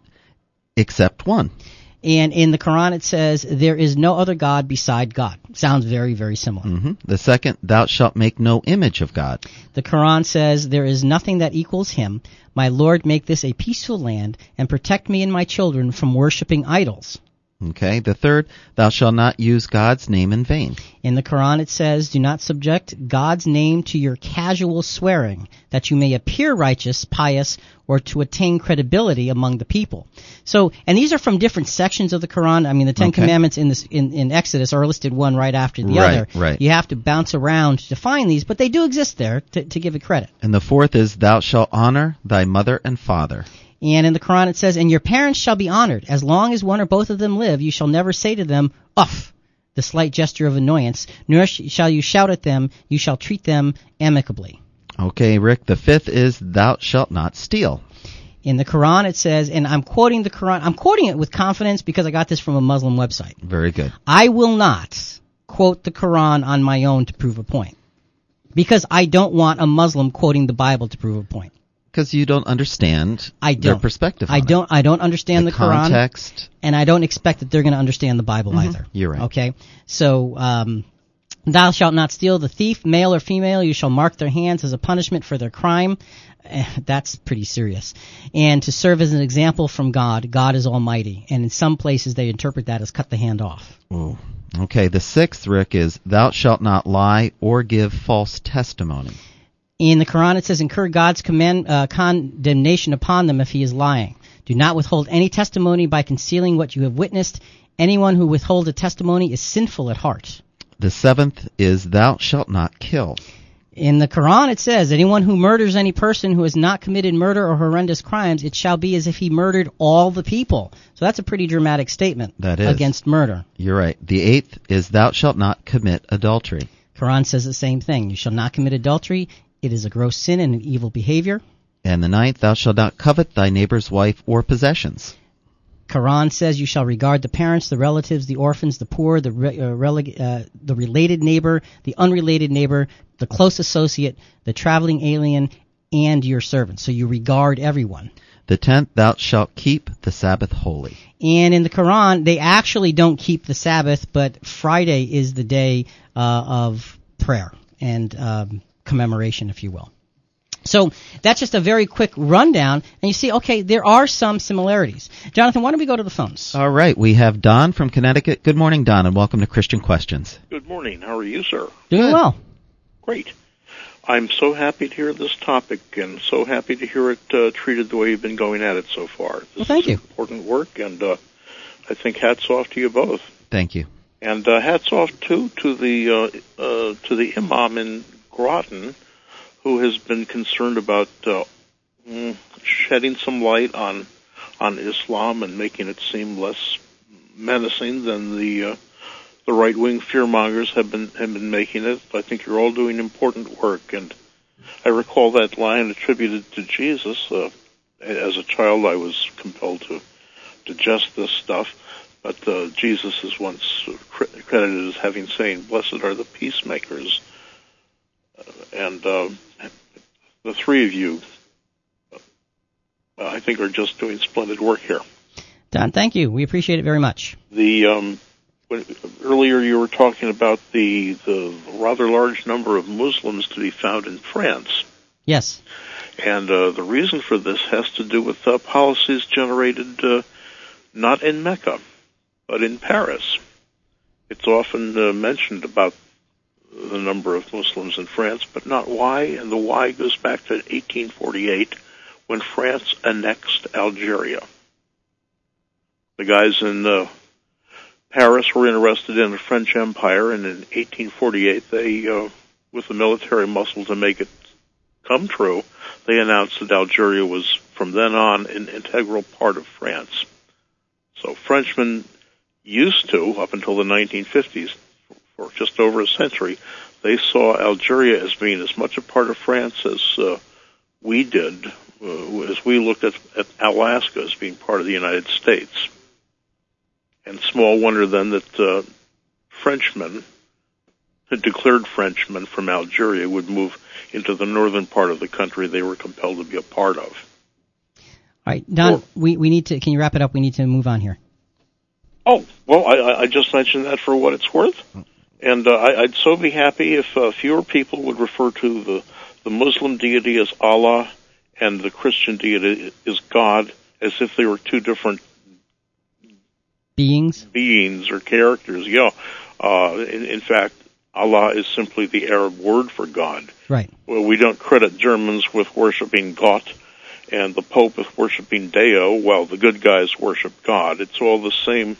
except one. And in the Quran it says, there is no other God beside God. Sounds very, very similar. Mm-hmm. The second, thou shalt make no image of God. The Quran says, there is nothing that equals him. My Lord, make this a peaceful land and protect me and my children from worshiping idols. Okay. The third, thou shalt not use God's name in vain. In the Quran it says, do not subject God's name to your casual swearing, that you may appear righteous, pious, or to attain credibility among the people. So, and these are from different sections of the Quran. I mean, the Ten Okay. Commandments in this in, in Exodus are listed one right after the Right, other. right. You have to bounce around to find these, but they do exist there to, to give it credit. And the fourth is, thou shalt honor thy mother and father. And in the Quran it says, and your parents shall be honored. As long as one or both of them live, you shall never say to them, uff, the slight gesture of annoyance, nor sh- shall you shout at them, you shall treat them amicably. Okay, Rick, the fifth is, thou shalt not steal. In the Quran it says, and I'm quoting the Quran, I'm quoting it with confidence because I got this from a Muslim website. Very good. I will not quote the Quran on my own to prove a point. Because I don't want a Muslim quoting the Bible to prove a point. Because you don't understand I their don't. perspective on I it. don't. I don't understand The the, Quran, context. and I don't expect that they're going to understand the Bible either. You're right. Okay, so um, thou shalt not steal. The thief, male or female, you shall mark their hands as a punishment for their crime. Eh, that's pretty serious. And to serve as an example from God. God is Almighty, and in some places they interpret that as cut the hand off. Ooh. Okay, the sixth, Rick, is, thou shalt not lie or give false testimony. In the Quran it says, incur God's command, uh, condemnation upon them if he is lying. Do not withhold any testimony by concealing what you have witnessed. Anyone who withholds a testimony is sinful at heart. The seventh is, thou shalt not kill. In the Quran it says, anyone who murders any person who has not committed murder or horrendous crimes, it shall be as if he murdered all the people. So that's a pretty dramatic statement That is. against murder. You're right. The eighth is, thou shalt not commit adultery. Quran says the same thing. You shall not commit adultery. It is a gross sin and an evil behavior. And the ninth, thou shalt not covet thy neighbor's wife or possessions. Quran says you shall regard the parents, the relatives, the orphans, the poor, the re- uh, rele- uh, the related neighbor, the unrelated neighbor, the close associate, the traveling alien, and your servant. So you regard everyone. The tenth, thou shalt keep the Sabbath holy. And in the Quran, they actually don't keep the Sabbath, but Friday is the day uh, of prayer and um, commemoration, if you will. So that's just a very quick rundown, and you see, okay, there are some similarities. Jonathan, why don't we go to the phones? All right, we have Don from Connecticut. Good morning, Don, and welcome to Christian Questions. Good morning. How are you, sir? Doing Good. well. Great. I'm so happy to hear this topic and so happy to hear it uh, treated the way you've been going at it so far. This Well, thank is you. important work, and uh, I think hats off to you both. Thank you. And uh, hats off, too, to the, uh, uh, to the imam in Groton who has been concerned about uh, mm, shedding some light on on Islam and making it seem less menacing than the uh, the right-wing fearmongers have been have been making it. I think you're all doing important work, and I recall that line attributed to Jesus. Uh, as a child, I was compelled to digest this stuff. but uh, Jesus is once credited as having saying, "Blessed are the peacemakers." Uh, and uh, the three of you, uh, I think, are just doing splendid work here. Don, thank you. We appreciate it very much. The um, when, earlier you were talking about the the rather large number of Muslims to be found in France. Yes. And uh, the reason for this has to do with uh, policies generated uh, not in Mecca, but in Paris. It's often uh, mentioned about the number of Muslims in France, but not why, and the why goes back to eighteen forty-eight, when France annexed Algeria. The guys in uh, Paris were interested in the French Empire, and in eighteen forty-eight, they, uh, with the military muscle to make it come true, they announced that Algeria was, from then on, an integral part of France. So Frenchmen used to, up until the nineteen fifties, for just over a century, they saw Algeria as being as much a part of France as uh, we did, uh, as we looked at, at Alaska as being part of the United States. And small wonder then that uh, Frenchmen, declared Frenchmen from Algeria, would move into the northern part of the country they were compelled to be a part of. All right, Don, or, we, we need to, can you wrap it up? We need to move on here. Oh, well, I, I just mentioned that for what it's worth. And uh, I, I'd so be happy if uh, fewer people would refer to the, the Muslim deity as Allah and the Christian deity as God, as if they were two different beings, beings or characters. Yeah. Uh, in, in fact, Allah is simply the Arab word for God. Right. Well, we don't credit Germans with worshiping Gott and the Pope with worshiping Deo, while the good guys worship God. It's all the same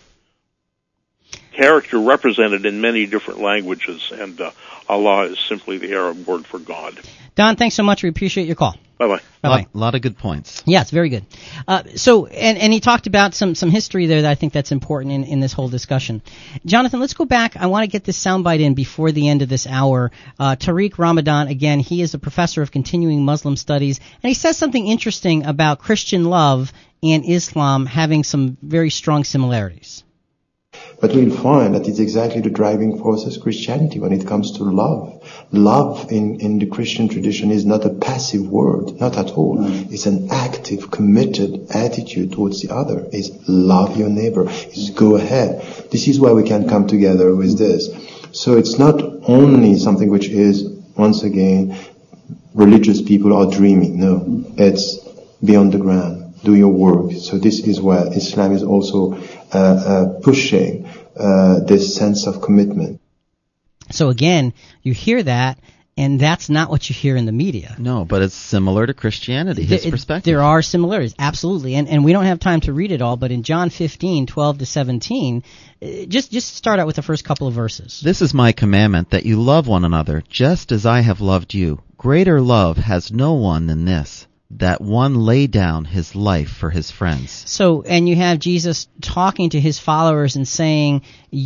character represented in many different languages, and uh, Allah is simply the Arab word for God. Don, thanks so much. We appreciate your call. Bye-bye. Bye-bye. A lot of good points. Yeah, it's very good. Uh, so, and, and he talked about some, some history there that I think that's important in, in this whole discussion. Jonathan, let's go back. I want to get this soundbite in before the end of this hour. Uh, Tariq Ramadan, again, he is a professor of continuing Muslim studies, and he says something interesting about Christian love and Islam having some very strong similarities. But we'll find that it's exactly the driving force of Christianity when it comes to love. Love in, in the Christian tradition is not a passive word, not at all. It's an active, committed attitude towards the other. It's love your neighbor. It's go ahead. This is why we can come together with this. So it's not only something which is, once again, religious people are dreaming. No, it's be on the ground, do your work. So this is where Islam is also uh, uh, pushing uh, this sense of commitment. So again, you hear that, and that's not what you hear in the media. No, but it's similar to Christianity, his Th- perspective. There are similarities, absolutely. And and we don't have time to read it all, but in John fifteen, twelve to seventeen, uh, just, just start out with the first couple of verses. This is my commandment, that you love one another, just as I have loved you. Greater love has no one than this, that one lay down his life for his friends. So, and you have Jesus talking to his followers and saying,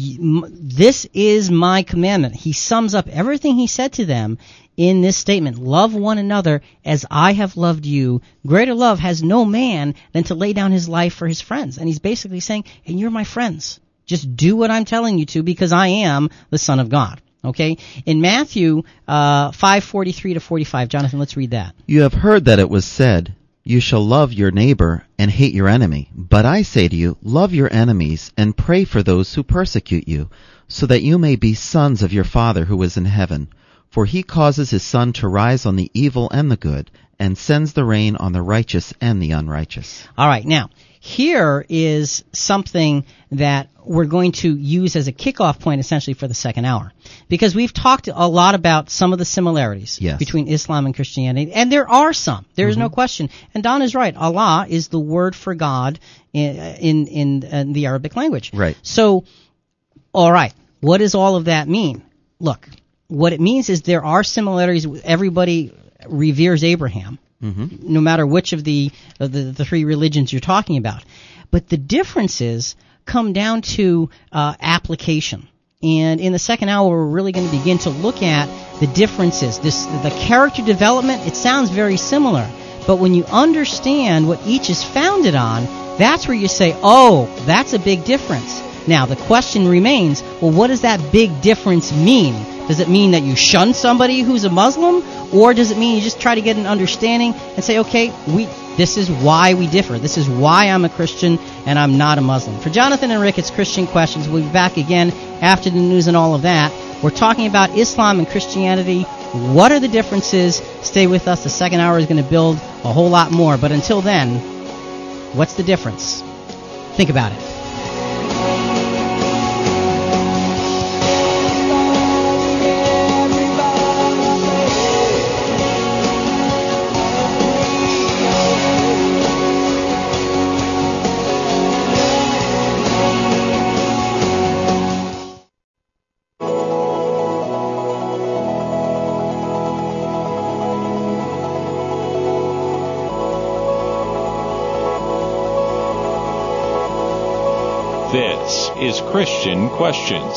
this is my commandment. He sums up everything he said to them in this statement. Love one another as I have loved you. Greater love has no man than to lay down his life for his friends. And he's basically saying, and you're my friends. Just do what I'm telling you to, because I am the Son of God. Okay? In Matthew uh, five forty-three to forty-five, Jonathan, let's read that. You have heard that it was said, you shall love your neighbor and hate your enemy. But I say to you, love your enemies and pray for those who persecute you, so that you may be sons of your Father who is in heaven. For he causes his sun to rise on the evil and the good, and sends the rain on the righteous and the unrighteous. All right, now, here is something that we're going to use as a kickoff point essentially for the second hour. Because we've talked a lot about some of the similarities yes. between Islam and Christianity, and there are some. There is mm-hmm. no question. And Don is right. Allah is the word for God in, in, in, in the Arabic language. Right. So, all right, what does all of that mean? Look, what it means is there are similarities. Everybody reveres Abraham. Mm-hmm. No matter which of the, of the the three religions you're talking about. But the differences come down to uh, application. And in the second hour, we're really going to begin to look at the differences. This the character development, it sounds very similar. But when you understand what each is founded on, that's where you say, oh, that's a big difference. Now, the question remains, well, what does that big difference mean? Does it mean that you shun somebody who's a Muslim? Or does it mean you just try to get an understanding and say, okay, we this is why we differ. This is why I'm a Christian and I'm not a Muslim. For Jonathan and Rick, it's Christian Questions. We'll be back again after the news and all of that. We're talking about Islam and Christianity. What are the differences? Stay with us. The second hour is going to build a whole lot more. But until then, what's the difference? Think about it. This is Christian Questions.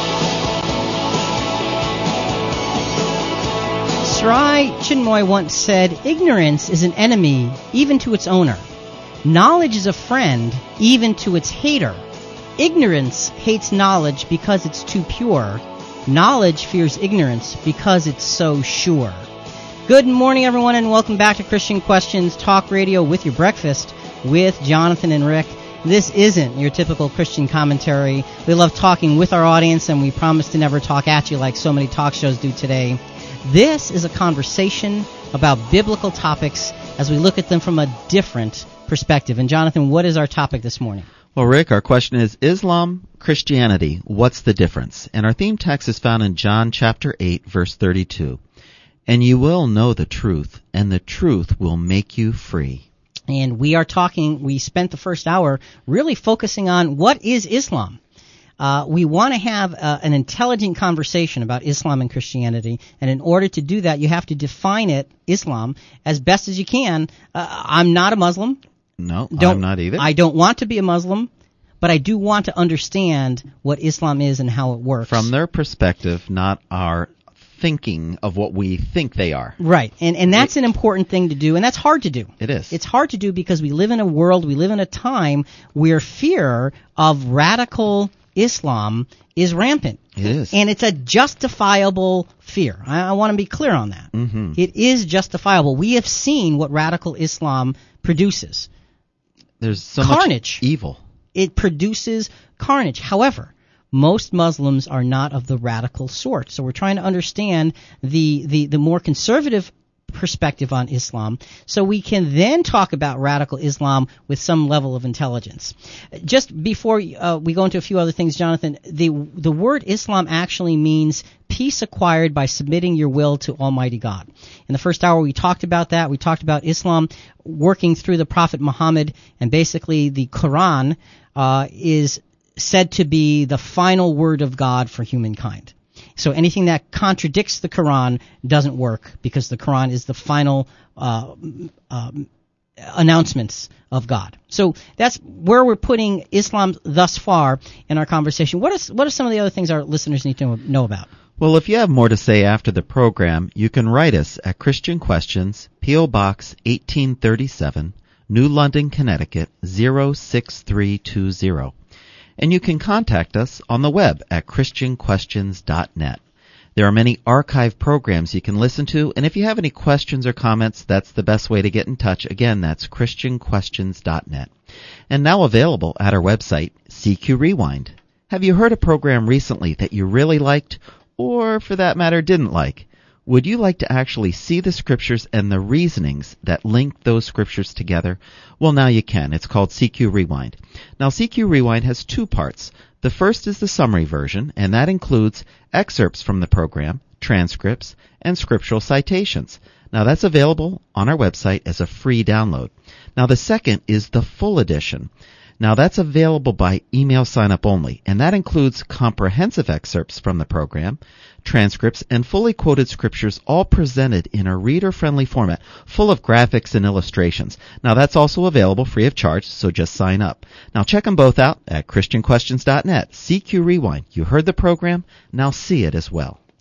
Sri Chinmoy once said, ignorance is an enemy even to its owner. Knowledge is a friend even to its hater. Ignorance hates knowledge because it's too pure. Knowledge fears ignorance because it's so sure. Good morning, everyone, and welcome back to Christian Questions Talk Radio with your breakfast with Jonathan and Rick. This isn't your typical Christian commentary. We love talking with our audience, and we promise to never talk at you like so many talk shows do today. This is a conversation about biblical topics as we look at them from a different perspective. And Jonathan, what is our topic this morning? Well, Rick, our question is Islam, Christianity, what's the difference? And our theme text is found in John chapter eight, verse thirty-two. And you will know the truth, and the truth will make you free. And we are talking, we spent the first hour really focusing on what is Islam. Uh, we want to have uh, an intelligent conversation about Islam and Christianity, and in order to do that, you have to define it, Islam, as best as you can. Uh, I'm not a Muslim. No, don't, I'm not either. I don't want to be a Muslim, but I do want to understand what Islam is and how it works. From their perspective, not our thinking of what we think they are. Right, and and that's an important thing to do, and that's hard to do. It is. It's hard to do because we live in a world, we live in a time where fear of radical Islam is rampant. It is. And it's a justifiable fear. I, I want to be clear on that. Mm-hmm. It is justifiable. We have seen what radical Islam produces. There's so carnage. much evil. It produces carnage. However, most Muslims are not of the radical sort. So we're trying to understand the, the, the more conservative perspective on Islam so we can then talk about radical Islam with some level of intelligence. Just before uh, we go into a few other things, Jonathan, the the word Islam actually means peace acquired by submitting your will to Almighty God. In the first hour we talked about that. We talked about Islam working through the Prophet Muhammad, and basically the Quran uh, is said to be the final word of God for humankind. So anything that contradicts the Quran doesn't work because the Quran is the final uh, um, announcements of God. So that's where we're putting Islam thus far in our conversation. What is what are some of the other things our listeners need to know about? Well, if you have more to say after the program, you can write us at Christian Questions, P O. Box eighteen thirty-seven, New London, Connecticut, zero six three two zero. And you can contact us on the web at christian questions dot net. There are many archive programs you can listen to, and if you have any questions or comments, that's the best way to get in touch. Again, that's christian questions dot net. And now available at our website, C Q Rewind. Have you heard a program recently that you really liked, or for that matter didn't like? Would you like to actually see the scriptures and the reasonings that link those scriptures together? Well, now you can. It's called C Q Rewind. Now, C Q Rewind has two parts. The first is the summary version, and that includes excerpts from the program, transcripts, and scriptural citations. Now, that's available on our website as a free download. Now, the second is the full edition. Now, that's available by email sign-up only, and that includes comprehensive excerpts from the program, transcripts, and fully quoted scriptures, all presented in a reader-friendly format, full of graphics and illustrations. Now, that's also available free of charge, so just sign up. Now, check them both out at christian questions dot net. C Q Rewind. You heard the program, now see it as well.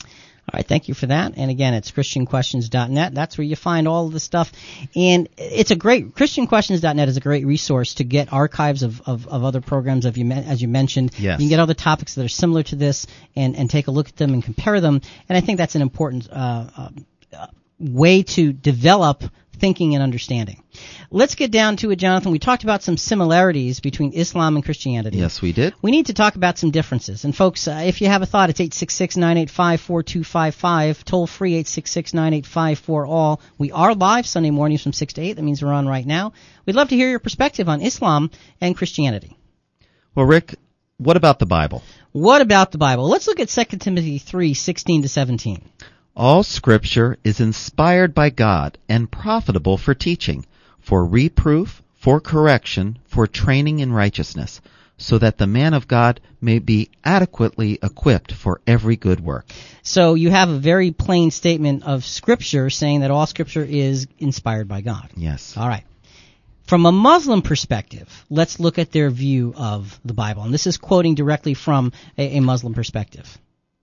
All right, thank you for that. And again, it's Christian Questions dot net. That's where you find all of the stuff. And it's a great, Christian Questions dot net is a great resource to get archives of, of, of other programs, of you, as you mentioned. Yes. You can get other topics that are similar to this and, and take a look at them and compare them. And I think that's an important uh, uh, way to develop thinking and understanding. Let's get down to it, Jonathan. We talked about some similarities between Islam and Christianity. Yes, we did. We need to talk about some differences. And folks, uh, if you have a thought, it's eight six six, nine eight five, four two five five, toll free eight six six, nine eight five, four all. We are live Sunday mornings from six to eight. That means we're on right now. We'd love to hear your perspective on Islam and Christianity. Well, Rick, what about the Bible? What about the Bible? Let's look at Second Timothy three, sixteen to seventeen. All Scripture is inspired by God and profitable for teaching, for reproof, for correction, for training in righteousness, so that the man of God may be adequately equipped for every good work. So you have a very plain statement of Scripture saying that all Scripture is inspired by God. Yes. All right. From a Muslim perspective, let's look at their view of the Bible. And this is quoting directly from a, a Muslim perspective.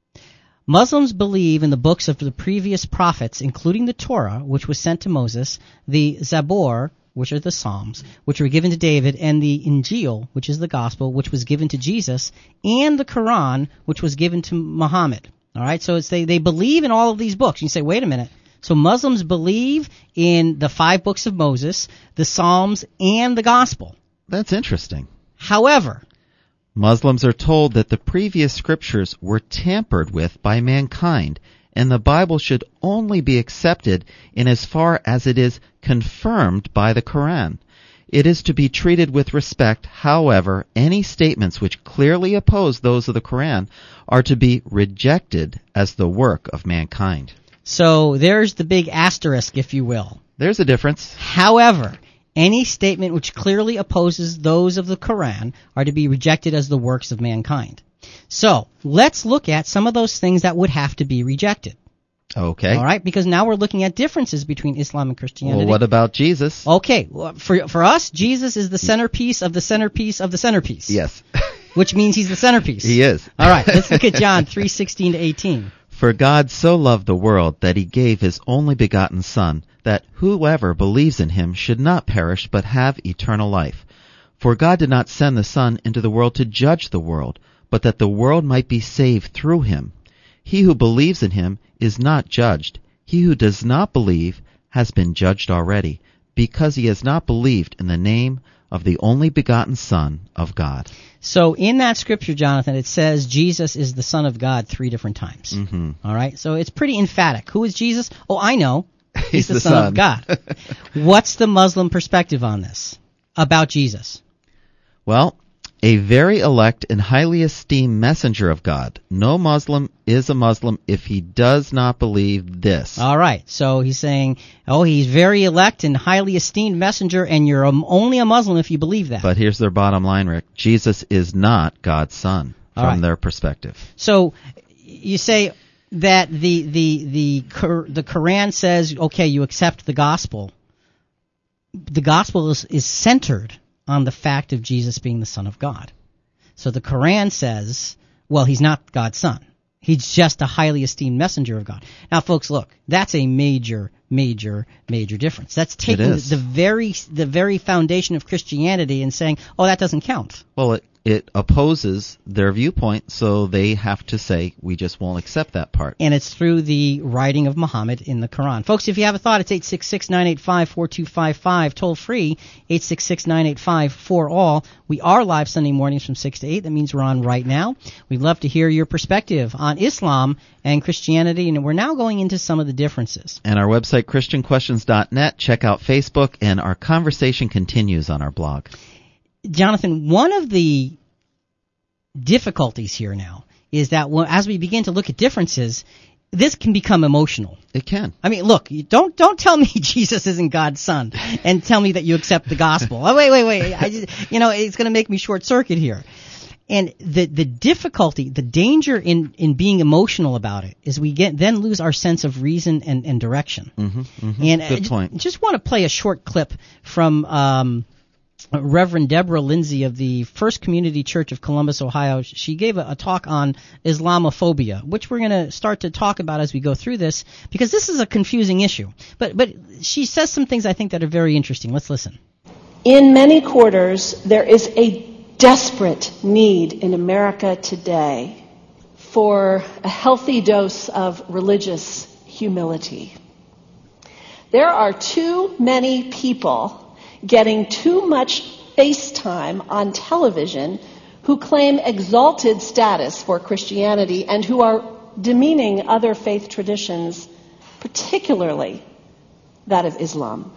Muslims believe in the books of the previous prophets, including the Torah, which was sent to Moses, the Zabur, which are the Psalms, which were given to David, and the Injil, which is the Gospel, which was given to Jesus, and the Quran, which was given to Muhammad. All right, so it's they, they believe in all of these books. You say, wait a minute. So Muslims believe in the five books of Moses, the Psalms, and the Gospel. That's interesting. However, Muslims are told that the previous scriptures were tampered with by mankind, and the Bible should only be accepted in as far as it is confirmed by the Quran. It is to be treated with respect. However, any statements which clearly oppose those of the Quran are to be rejected as the work of mankind. So there's the big asterisk, if you will. There's a difference. However, any statement which clearly opposes those of the Quran are to be rejected as the works of mankind. So let's look at some of those things that would have to be rejected. Okay. All right, because now we're looking at differences between Islam and Christianity. Well, what about Jesus? Okay, well, for for us, Jesus is the centerpiece of the centerpiece of the centerpiece. Yes. Which means he's the centerpiece. He is. All right, let's look at John three sixteen to eighteen. For God so loved the world that he gave his only begotten Son, that whoever believes in him should not perish but have eternal life. For God did not send the Son into the world to judge the world, but that the world might be saved through him. He who believes in him is not judged. He who does not believe has been judged already, because he has not believed in the name of the only begotten Son of God. So in that scripture, Jonathan, it says Jesus is the Son of God three different times. Mm-hmm. All right, so it's pretty emphatic. Who is Jesus? Oh, I know. He's, He's the, the Son, Son of God. What's the Muslim perspective on this, about Jesus? Well, a very elect and highly esteemed messenger of God. No Muslim is a Muslim if he does not believe this. All right, so he's saying, oh, he's very elect and highly esteemed messenger, and you're um, only a Muslim if you believe that. But here's their bottom line, Rick. Jesus is not God's Son All from right. their perspective. So you say that the the the the Quran says, okay, you accept the gospel. The gospel is, is centered on the fact of Jesus being the Son of God. So the Quran says, well, he's not God's Son. He's just a highly esteemed messenger of God. Now, folks, look, that's a major, major, major difference. That's taking the, the very the very foundation of Christianity and saying, oh, that doesn't count. Well, it, it opposes their viewpoint, so they have to say, we just won't accept that part. And it's through the writing of Muhammad in the Quran. Folks, if you have a thought, it's eight six six, nine eight five, four two five five, toll free, eight six six, nine eight five, four all. We are live Sunday mornings from six to eight. That means we're on right now. We'd love to hear your perspective on Islam and Christianity, and we're now going into some of the differences. And our website, Christian Questions dot net. Check out Facebook, and our conversation continues on our blog. Jonathan, one of the difficulties here now is that when, as we begin to look at differences, this can become emotional. It can. I mean, look, you don't don't tell me Jesus isn't God's Son and tell me that you accept the gospel. Oh, wait, wait, wait. I just, you know, it's going to make me short circuit here. And the the difficulty, the danger in, in being emotional about it is we get then lose our sense of reason and, and direction. Mm-hmm, mm-hmm. And Good I point. just, just want to play a short clip from um, Reverend Deborah Lindsay of the First Community Church of Columbus, Ohio. She gave a, a talk on Islamophobia, which we're going to start to talk about as we go through this, because this is a confusing issue. But but she says some things I think that are very interesting. Let's listen. In many quarters, there is a desperate need in America today for a healthy dose of religious humility. There are too many people getting too much face time on television who claim exalted status for Christianity and who are demeaning other faith traditions, particularly that of Islam.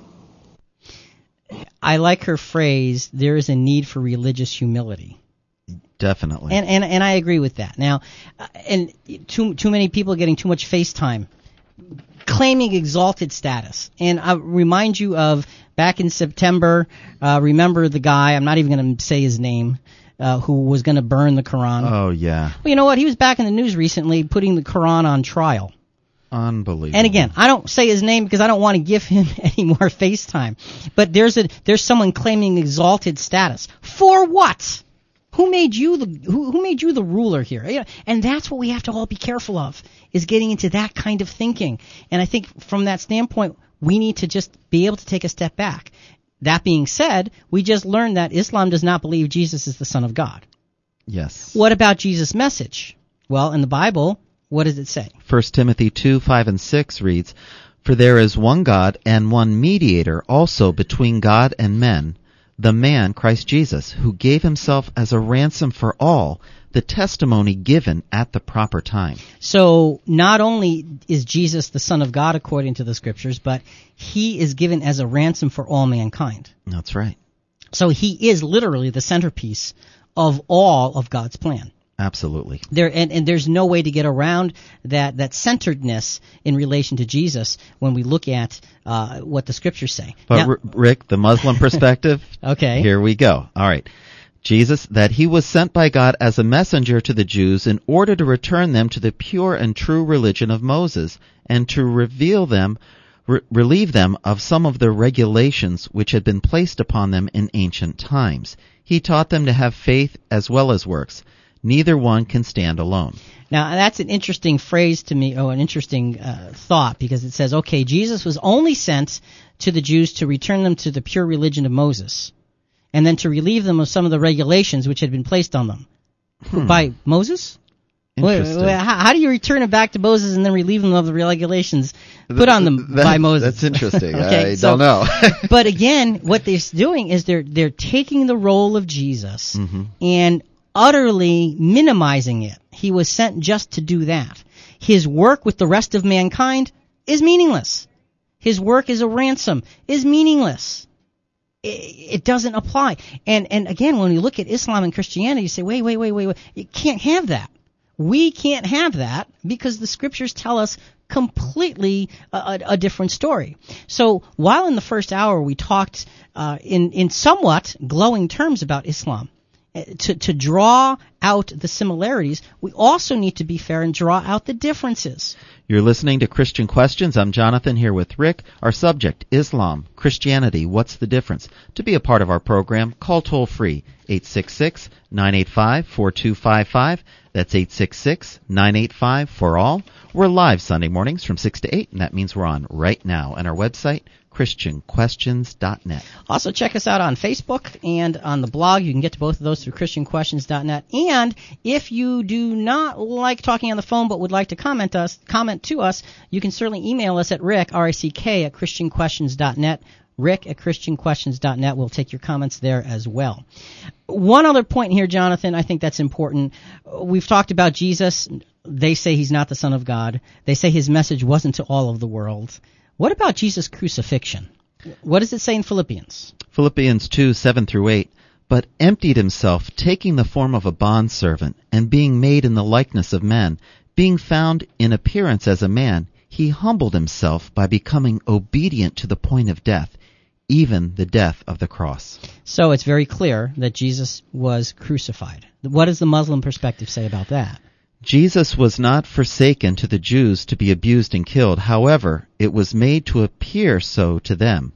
I like her phrase, there is a need for religious humility. Definitely. And and, and I agree with that. Now, uh, and too too many people getting too much face time, claiming exalted status. And I remind you of back in September, uh, remember the guy, I'm not even going to say his name, uh, who was going to burn the Quran. Oh, yeah. Well, you know what? He was back in the news recently putting the Quran on trial. Unbelievable. And again, I don't say his name because I don't want to give him any more face time. But there's a there's someone claiming exalted status. For what? Who made you the who, who made you the ruler here? You know, and that's what we have to all be careful of, is getting into that kind of thinking. And I think from that standpoint, we need to just be able to take a step back. That being said, we just learned that Islam does not believe Jesus is the Son of God. Yes. What about Jesus' message? Well, in the Bible, what does it say? First Timothy two, five, and six reads, "For there is one God and one mediator also between God and men, the man Christ Jesus, who gave himself as a ransom for all, the testimony given at the proper time." So not only is Jesus the Son of God according to the Scriptures, but he is given as a ransom for all mankind. That's right. So he is literally the centerpiece of all of God's plan. Absolutely. There and, and there's no way to get around that, that centeredness in relation to Jesus when we look at uh, what the Scriptures say. But Now, R- Rick, the Muslim perspective, okay. Here we go. All right. Jesus, that he was sent by God as a messenger to the Jews in order to return them to the pure and true religion of Moses, and to reveal them, re- relieve them of some of the regulations which had been placed upon them in ancient times. He taught them to have faith as well as works. Neither one can stand alone. Now, that's an interesting phrase to me, or an interesting uh, thought, because it says, okay, Jesus was only sent to the Jews to return them to the pure religion of Moses, and then to relieve them of some of the regulations which had been placed on them. Hmm. By Moses? Interesting. Wait, wait, how, how do you return it back to Moses and then relieve them of the regulations put on them that, by Moses? That's interesting. Okay, I so, don't know. But again, what they're doing is they're they're taking the role of Jesus mm-hmm. and utterly minimizing it. He was sent just to do that. His work with the rest of mankind is meaningless. His work as a ransom is meaningless. It, it doesn't apply. And and again, when we look at Islam and Christianity, you say, wait, wait, wait, wait, wait. You can't have that. We can't have that because the Scriptures tell us completely a, a, a different story. So while in the first hour we talked uh, in, in somewhat glowing terms about Islam, To, to draw out the similarities, we also need to be fair and draw out the differences. You're listening to Christian Questions. I'm Jonathan here with Rick. Our subject, Islam, Christianity, what's the difference? To be a part of our program, call toll-free, eight six six, nine eight five, four two five five. That's eight six six, nine eight five, four all. We're live Sunday mornings from six to eight, and that means we're on right now. And our website, Christian Questions dot net. Also, check us out on Facebook and on the blog. You can get to both of those through Christian Questions dot net. And if you do not like talking on the phone but would like to comment us, comment to us, you can certainly email us at Rick, R I C K, at Christian Questions dot net. Rick at Christian Questions dot net. We'll take your comments there as well. One other point here, Jonathan, I think that's important. We've talked about Jesus. They say he's not the Son of God. They say his message wasn't to all of the world. What about Jesus' crucifixion? What does it say in Philippians? Philippians two, seven through eight. But emptied himself, taking the form of a bondservant, and being made in the likeness of men, being found in appearance as a man, he humbled himself by becoming obedient to the point of death, even the death of the cross. So it's very clear that Jesus was crucified. What does the Muslim perspective say about that? Jesus was not forsaken to the Jews to be abused and killed. However, it was made to appear so to them.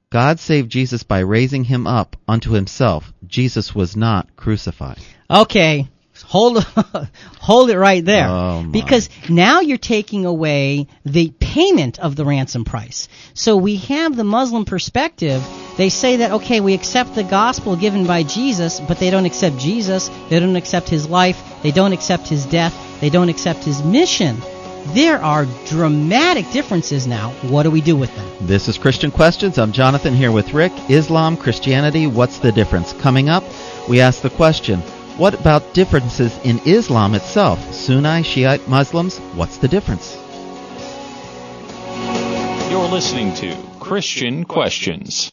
God saved Jesus by raising him up unto himself. Jesus was not crucified. Okay. Hold hold it right there. Oh, my. Because now you're taking away the payment of the ransom price. So we have the Muslim perspective. They say that, okay, we accept the gospel given by Jesus, but they don't accept Jesus. They don't accept his life. They don't accept his death. They don't accept his mission. There are dramatic differences now. What do we do with them? This is Christian Questions. I'm Jonathan here with Rick. Islam, Christianity, what's the difference? Coming up, we ask the question, what about differences in Islam itself? Sunni, Shiite, Muslims, what's the difference? You're listening to Christian Questions.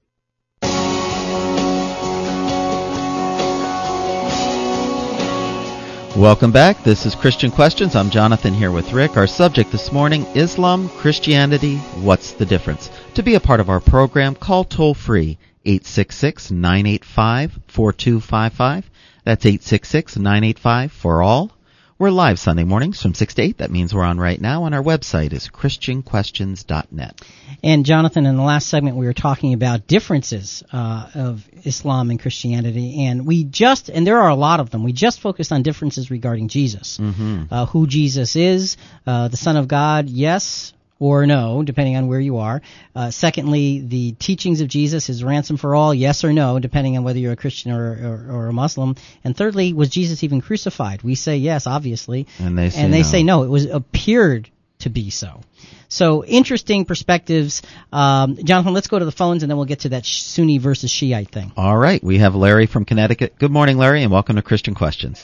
Welcome back. This is Christian Questions. I'm Jonathan here with Rick. Our subject this morning, Islam, Christianity, what's the difference? To be a part of our program, call toll-free eight six six, nine eight five, four two five five. That's eight six six, nine eight five, four all. We're live Sunday mornings from six to eight. That means we're on right now, and our website is christian questions dot net. And Jonathan, in the last segment, we were talking about differences uh, of Islam and Christianity, and we just, and there are a lot of them, we just focused on differences regarding Jesus. Mm-hmm. Uh, who Jesus is, uh, the Son of God, yes or no, depending on where you are. Uh, secondly, the teachings of Jesus, his ransom for all, yes or no, depending on whether you're a Christian or, or, or a Muslim. And thirdly, was Jesus even crucified? We say yes, obviously. And they say and they no. say no. It was appeared to be so. So interesting perspectives. Um, Jonathan, let's go to the phones, and then we'll get to that Sunni versus Shiite thing. All right. We have Larry from Connecticut. Good morning, Larry, and welcome to Christian Questions.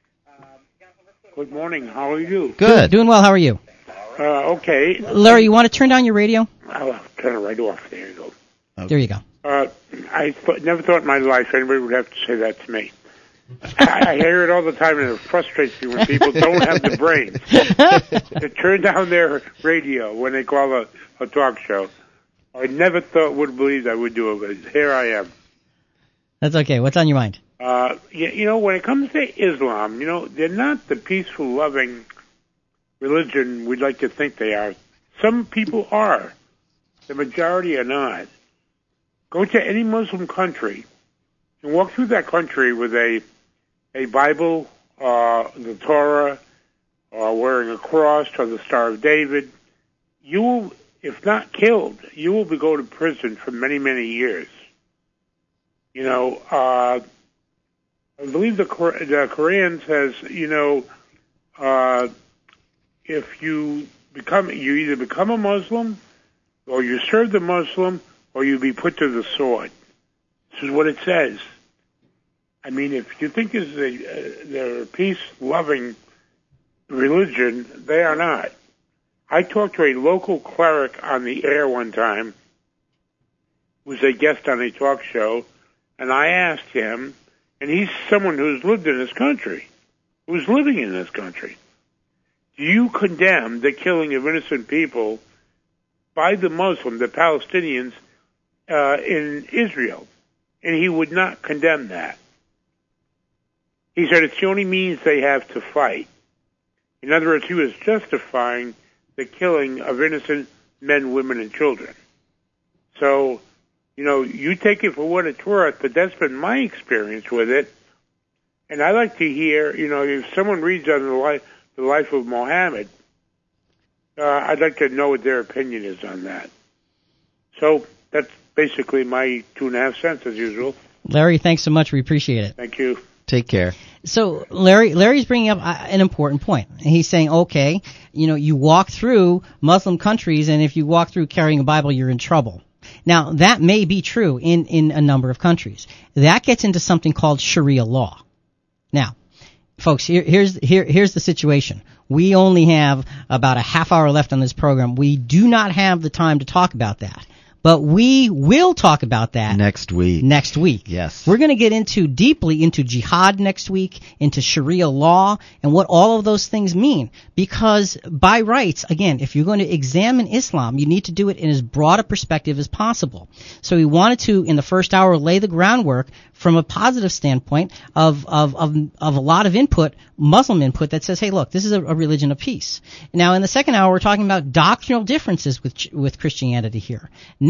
Good morning. How are you? Good. Doing well. How are you? Uh, okay. Larry, you want to turn down your radio? I'll turn it right off. There you go. Okay. There you go. Uh, I th- never thought in my life anybody would have to say that to me. I, I hear it all the time, and it frustrates me when people don't have the brains to turn down their radio when they call a, a talk show. I never thought, would believe I would do it, but here I am. That's okay. What's on your mind? Uh, you, you know, when it comes to Islam, you know, they're not the peaceful, loving religion we'd like to think they are. Some people are. The majority are not. Go to any Muslim country and walk through that country with a a Bible, uh, the Torah, or wearing a cross or the Star of David. You will, if not killed, you will be go to prison for many, many years. You know, uh, I believe the, the Quran says, you know, uh, if you become, you either become a Muslim, or you serve the Muslim, or you be put to the sword. This is what it says. I mean, if you think is a, uh, they're a peace-loving religion, they are not. I talked to a local cleric on the air one time, who was a guest on a talk show, and I asked him, and he's someone who's lived in this country, who's living in this country. Do you condemn the killing of innocent people by the Muslim, the Palestinians, uh, in Israel? And he would not condemn that. He said it's the only means they have to fight. In other words, he was justifying the killing of innocent men, women, and children. So, you know, you take it for what it's worth, but that's been my experience with it. And I like to hear, you know, if someone reads on the life, the life of Muhammad, uh, I'd like to know what their opinion is on that. So that's basically my two and a half cents as usual. Larry, thanks so much. We appreciate it. Thank you. Take care. So Larry, Larry's bringing up an important point. He's saying, okay, you know, you walk through Muslim countries, and if you walk through carrying a Bible, you're in trouble. Now, that may be true in, in a number of countries. That gets into something called Sharia law. Now, folks, here, here's here, here's the situation. We only have about a half hour left on this program. We do not have the time to talk about that. But we will talk about that next week. Next week. Yes. We're going to get into deeply into jihad next week, into Sharia law, and what all of those things mean. Because by rights, again, if you're going to examine Islam, you need to do it in as broad a perspective as possible. So we wanted to, in the first hour, lay the groundwork from a positive standpoint of of of, of a lot of input, Muslim input, that says, hey, look, this is a, a religion of peace. Now, in the second hour, we're talking about doctrinal differences with with Christianity here. Next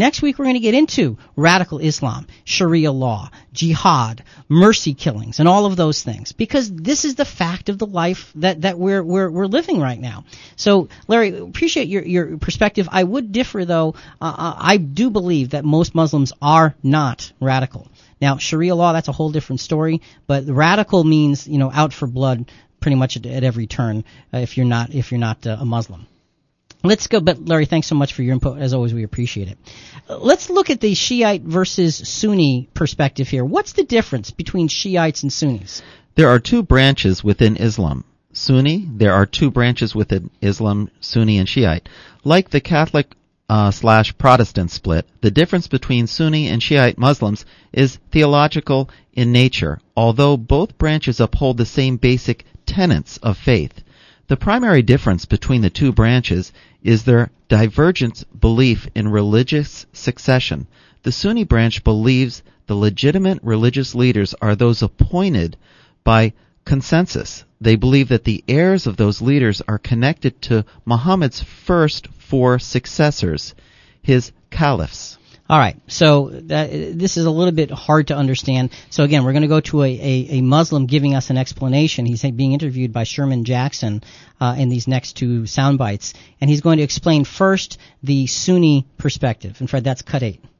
next week we're going to get into radical Islam, Sharia law, jihad, mercy killings, and all of those things, because this is the fact of the life that, that we're, we're, we're living right now. So, Larry, appreciate your, your perspective. I would differ, though. Uh, I do believe that most Muslims are not radical. Now, Sharia law, that's a whole different story, but radical means, you know, out for blood pretty much at, at every turn uh, if you're not, if you're not uh, a Muslim. Let's go, but Larry, thanks so much for your input. As always, we appreciate it. Uh, let's look at the Shiite versus Sunni perspective here. What's the difference between Shiites and Sunnis? There are two branches within Islam. Sunni, there are two branches within Islam, Sunni and Shiite. Like the Catholic Uh, slash Protestant split, the difference between Sunni and Shiite Muslims is theological in nature, although both branches uphold the same basic tenets of faith. The primary difference between the two branches is their divergent belief in religious succession. The Sunni branch believes the legitimate religious leaders are those appointed by consensus. They believe that the heirs of those leaders are connected to Muhammad's first four successors, his caliphs. All right, so that, this is a little bit hard to understand. So again, we're going to go to a, a, a Muslim giving us an explanation. He's being interviewed by Sherman Jackson uh, in these next two sound bites, and he's going to explain first the Sunni perspective. And Fred, that's cut eight.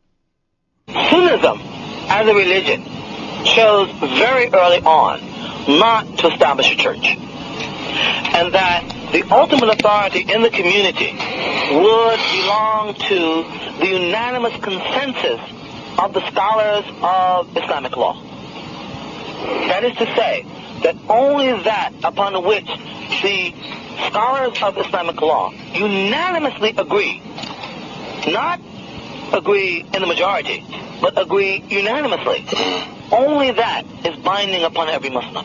Sunnism, as a religion, chose very early on not to establish a church, and that the ultimate authority in the community would belong to the unanimous consensus of the scholars of Islamic law. That is to say, that only that upon which the scholars of Islamic law unanimously agree, not agree in the majority, but agree unanimously, only that is binding upon every Muslim.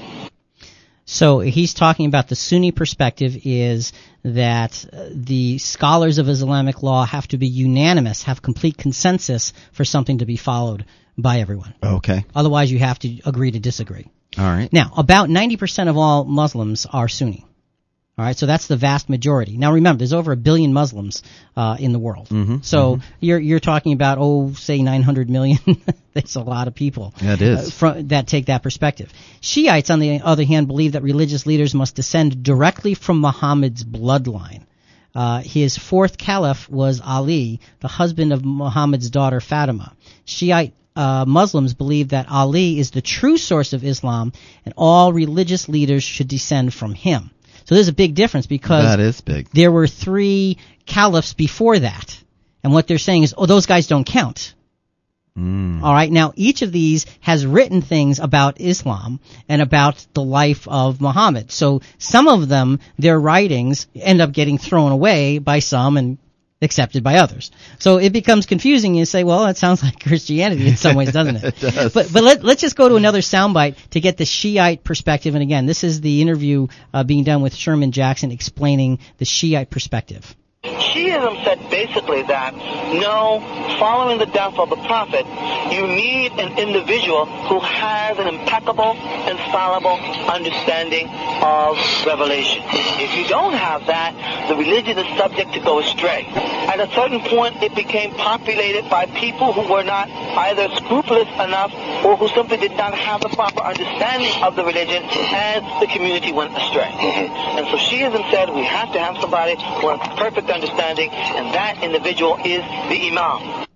So he's talking about the Sunni perspective is that uh, the scholars of Islamic law have to be unanimous, have complete consensus for something to be followed by everyone. Okay. Otherwise, you have to agree to disagree. All right. Now, about ninety percent of all Muslims are Sunni. All right, so that's the vast majority. Now, remember, there's over a billion Muslims uh, in the world. Mm-hmm, so mm-hmm. you're you're talking about, oh, say nine hundred million. That's a lot of people. That is. Uh, from, that take that perspective. Shiites, on the other hand, believe that religious leaders must descend directly from Muhammad's bloodline. Uh, his fourth caliph was Ali, the husband of Muhammad's daughter Fatima. Shiite Uh, Muslims believe that Ali is the true source of Islam, and all religious leaders should descend from him. So there's a big difference because that is big. There were three caliphs before that, and what they're saying is, oh, those guys don't count. Mm. All right, now each of these has written things about Islam and about the life of Muhammad. So some of them, their writings end up getting thrown away by some and accepted by others. So it becomes confusing. You say, well, that sounds like Christianity in some ways, doesn't it? It does. But, but let, let's just go to another soundbite to get the Shiite perspective. And again, this is the interview uh, being done with Sherman Jackson explaining the Shiite perspective. Shiism said basically that, no, following the death of the Prophet, you need an individual who has an impeccable, infallible understanding of revelation. If you don't have that, the religion is subject to go astray. At a certain point, it became populated by people who were not either scrupulous enough or who simply did not have the proper understanding of the religion, and the community went astray. And so Shiism said we have to have somebody who has perfect understanding, and that individual is the Imam.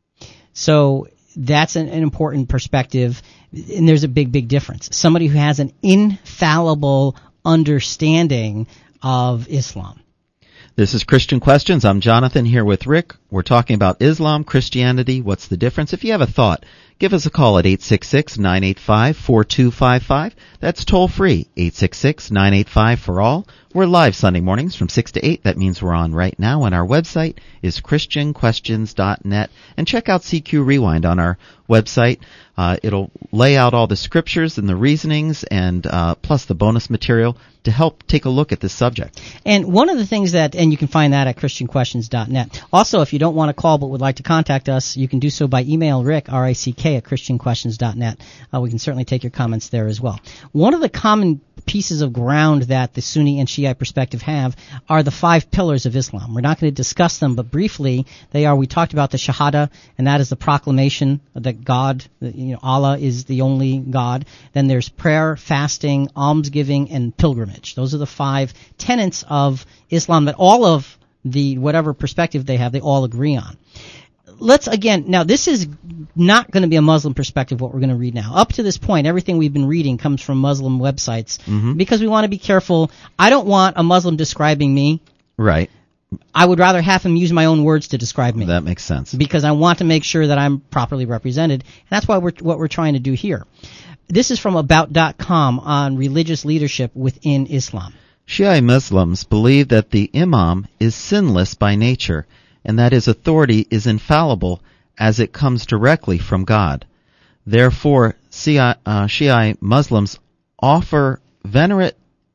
So that's an, an important perspective, and there's a big, big difference. Somebody who has an infallible understanding of Islam. This is Christian Questions. I'm Jonathan here with Rick. We're talking about Islam, Christianity, what's the difference? If you have a thought, give us a call at eight six six, nine eight five, four two five five. That's toll free, eight six six, nine eight five, for all. We're live Sunday mornings from six to eight. That means we're on right now, and our website is christian questions dot net. And check out C Q Rewind on our website. Uh, it'll lay out all the scriptures and the reasonings and uh, plus the bonus material to help take a look at this subject. And one of the things that, and you can find that at christian questions dot net. Also, if you don't want to call but would like to contact us, you can do so by email, Rick, R I C K, k at christian questions dot net. Uh, we can certainly take your comments there as well. One of the common pieces of ground that the Sunni and Shiite perspective have are the five pillars of Islam. We're not going to discuss them, but briefly, they are, we talked about the Shahada, and that is the proclamation that God, you know, Allah is the only God. Then there's prayer, fasting, almsgiving, and pilgrimage. Those are the five tenets of Islam that all of the, whatever perspective they have, they all agree on. Let's again, now this is not going to be a Muslim perspective, what we're going to read now. Up to this point, everything we've been reading comes from Muslim websites Mm-hmm. because we want to be careful. I don't want a Muslim describing me. Right. I would rather have him use my own words to describe me. That makes sense. Because I want to make sure that I'm properly represented. And that's why we're, what we're trying to do here. This is from about dot com on religious leadership within Islam. Shia Muslims believe that the imam is sinless by nature, and that his authority is infallible as it comes directly from God. Therefore, Shia, uh, Shia Muslims offer venerate,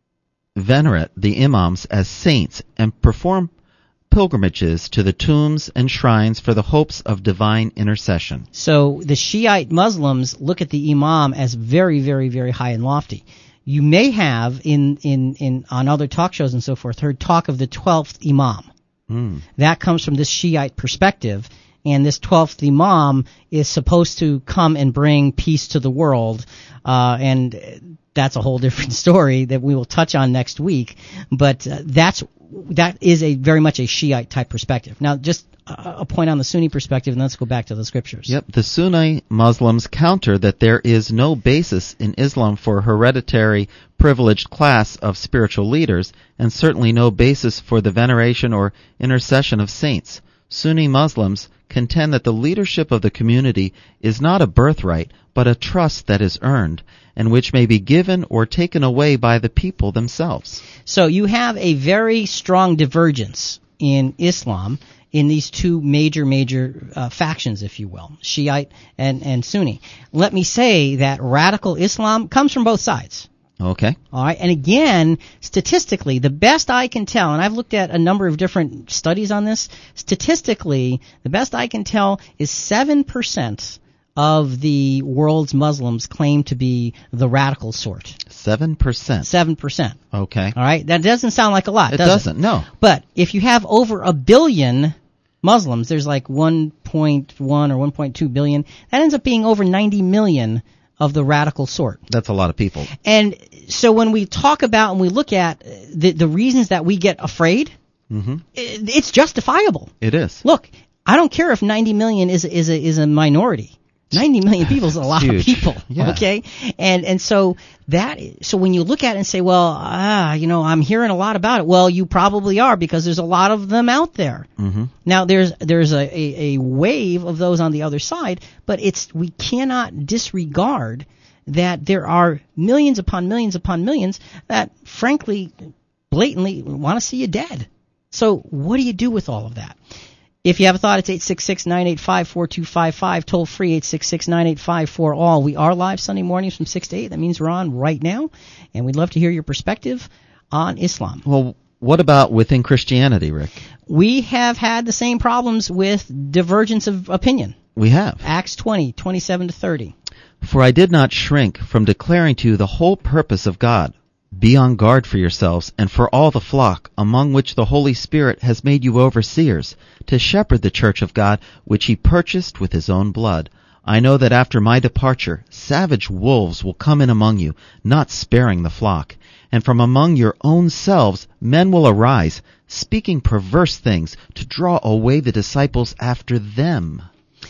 venerate the imams as saints and perform pilgrimages to the tombs and shrines for the hopes of divine intercession. So the Shiite Muslims look at the imam as very, very, very high and lofty. You may have, in, in, in on other talk shows and so forth, heard talk of the twelfth imam. Mm. That comes from this Shiite perspective, and this twelfth imam is supposed to come and bring peace to the world, uh, and that's a whole different story that we will touch on next week. But uh, that's that is a very much a Shiite type perspective. Now, just a, a point on the Sunni perspective, and let's go back to the scriptures. Yep, the Sunni Muslims counter that there is no basis in Islam for a hereditary privileged class of spiritual leaders, and certainly no basis for the veneration or intercession of saints. Sunni Muslims contend that the leadership of the community is not a birthright, but a trust that is earned, and which may be given or taken away by the people themselves. So you have a very strong divergence in Islam in these two major, major uh, factions, if you will, Shiite and, and Sunni. Let me say that radical Islam comes from both sides. Okay. All right. And again, statistically, the best I can tell, and I've looked at a number of different studies on this, statistically, the best I can tell is seven percent of the world's Muslims claim to be the radical sort. Seven percent. Seven percent. Okay. All right. That doesn't sound like a lot, It does doesn't, it? no. But if you have over a billion Muslims, there's like one point one or one point two billion, that ends up being over ninety million of the radical sort. That's a lot of people. And so when we talk about and we look at the, the reasons that we get afraid, Mm-hmm. it, it's justifiable. It is. Look, I don't care if ninety million is is a, is a minority. ninety million people is a lot Huge. of people, Yeah. okay? And and so that so when you look at it and say, well, ah, you know, I'm hearing a lot about it. Well, you probably are, because there's a lot of them out there. Mm-hmm. Now there's there's a, a, a wave of those on the other side, but it's we cannot disregard that there are millions upon millions upon millions that frankly blatantly want to see you dead. So what do you do with all of that? If you have a thought, it's eight six six, nine eight five, four two five five, toll free eight six six, nine eight five, four all. We are live Sunday mornings from six to eight. That means we're on right now, and we'd love to hear your perspective on Islam. Well, what about within Christianity, Rick? We have had the same problems with divergence of opinion. We have. Acts twenty, twenty-seven to thirty. For I did not shrink from declaring to you the whole purpose of God. Be on guard for yourselves and for all the flock, among which the Holy Spirit has made you overseers, to shepherd the church of God, which he purchased with his own blood. I know that after my departure, savage wolves will come in among you, not sparing the flock. And from among your own selves men will arise, speaking perverse things, to draw away the disciples after them.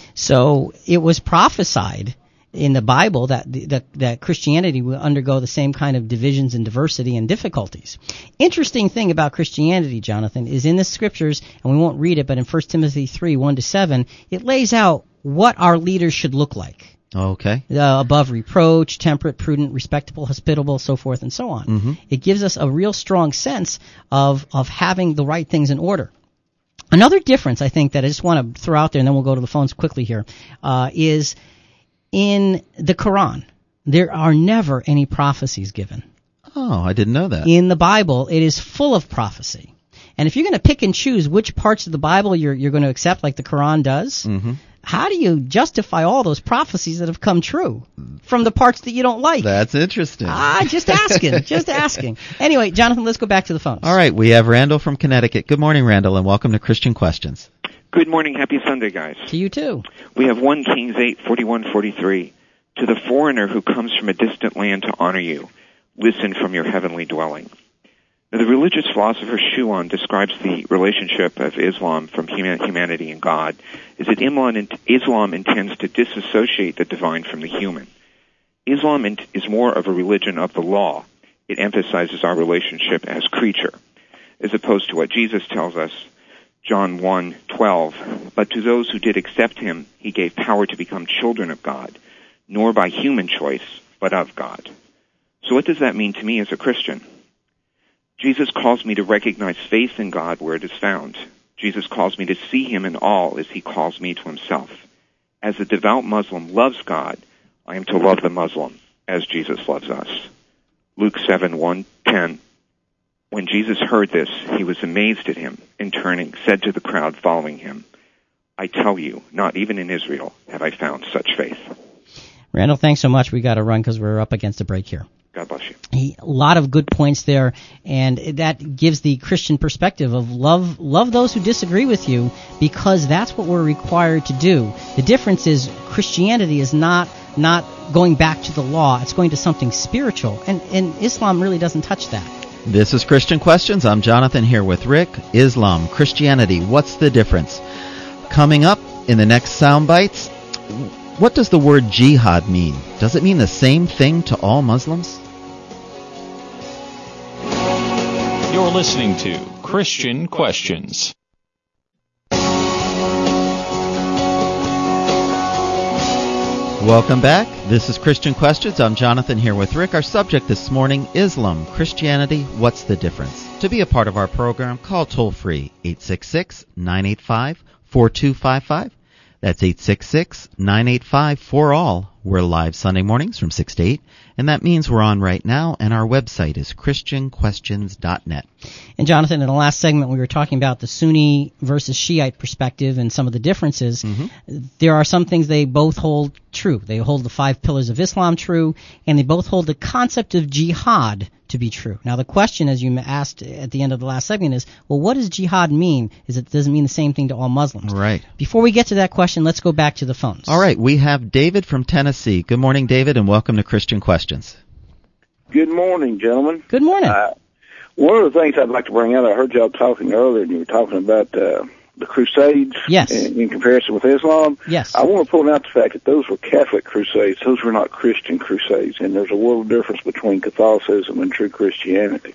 So it was prophesied in the Bible that, that that Christianity will undergo the same kind of divisions and diversity and difficulties. Interesting thing about Christianity, Jonathan, is in the scriptures, and we won't read it, but in First Timothy three, one to seven, it lays out what our leaders should look like. Okay. Uh, above reproach, temperate, prudent, respectable, hospitable, so forth and so on. Mm-hmm. It gives us a real strong sense of, of having the right things in order. Another difference, I think, that I just want to throw out there, and then we'll go to the phones quickly here, uh, is in the Quran, there are never any prophecies given. Oh, I didn't know that. In the Bible, it is full of prophecy. And if you're going to pick and choose which parts of the Bible you're you're going to accept, like the Quran does, Mm-hmm. how do you justify all those prophecies that have come true from the parts that you don't like? That's interesting. Ah, just asking, just asking. Anyway, Jonathan, let's go back to the phones. All right, we have Randall from Connecticut. Good morning, Randall, and welcome to Christian Questions. Good morning. Happy Sunday, guys. To you, too. We have First Kings eight, forty-one, forty-three. To the foreigner who comes from a distant land to honor you, listen from your heavenly dwelling. Now, the religious philosopher Schuon describes the relationship of Islam from humanity and God is that Islam intends to disassociate the divine from the human. Islam is more of a religion of the law. It emphasizes our relationship as creature, as opposed to what Jesus tells us, John one twelve. But to those who did accept him, he gave power to become children of God, nor by human choice, but of God. So what does that mean to me as a Christian? Jesus calls me to recognize faith in God where it is found. Jesus calls me to see him in all as he calls me to himself. As a devout Muslim loves God, I am to love the Muslim as Jesus loves us. Luke seven, one, ten. When Jesus heard this, he was amazed at him, and turning, said to the crowd following him, I tell you, not even in Israel have I found such faith. Randall, thanks so much. We got to run because we're up against a break here. God bless you. He, a lot of good points there, and that gives the Christian perspective of love love those who disagree with you, because that's what we're required to do. The difference is Christianity is not not going back to the law. It's going to something spiritual, and, and Islam really doesn't touch that. This is Christian Questions. I'm Jonathan here with Rick. Islam, Christianity, what's the difference? Coming up in the next sound bites, what does the word jihad mean? Does it mean the same thing to all Muslims? You're listening to Christian Questions. Welcome back. This is Christian Questions. I'm Jonathan here with Rick. Our subject this morning, Islam, Christianity, what's the difference? To be a part of our program, call toll-free eight six six, nine eight five, four two five five. That's eight six six, nine eight five, four all. We're live Sunday mornings from six to eight, and that means we're on right now, and our website is christian questions dot net. And Jonathan, in the last segment we were talking about the Sunni versus Shiite perspective and some of the differences. Mm-hmm. There are some things they both hold true. They hold the five pillars of Islam true, and they both hold the concept of jihad to be true. Now the question, as you asked at the end of the last segment, is, well, what does jihad mean? Is it doesn't mean the same thing to all Muslims? Right. Before we get to that question, let's go back to the phones. All right, we have David from Tennessee. Good morning, David, and welcome to Christian Questions. Good morning, gentlemen. Good morning. Uh, one of the things I'd like to bring out, I heard y'all talking earlier, and you were talking about uh, the Crusades. Yes. In, in comparison with Islam. Yes. I want to point out the fact that those were Catholic Crusades. Those were not Christian Crusades, and there's a world of difference between Catholicism and true Christianity.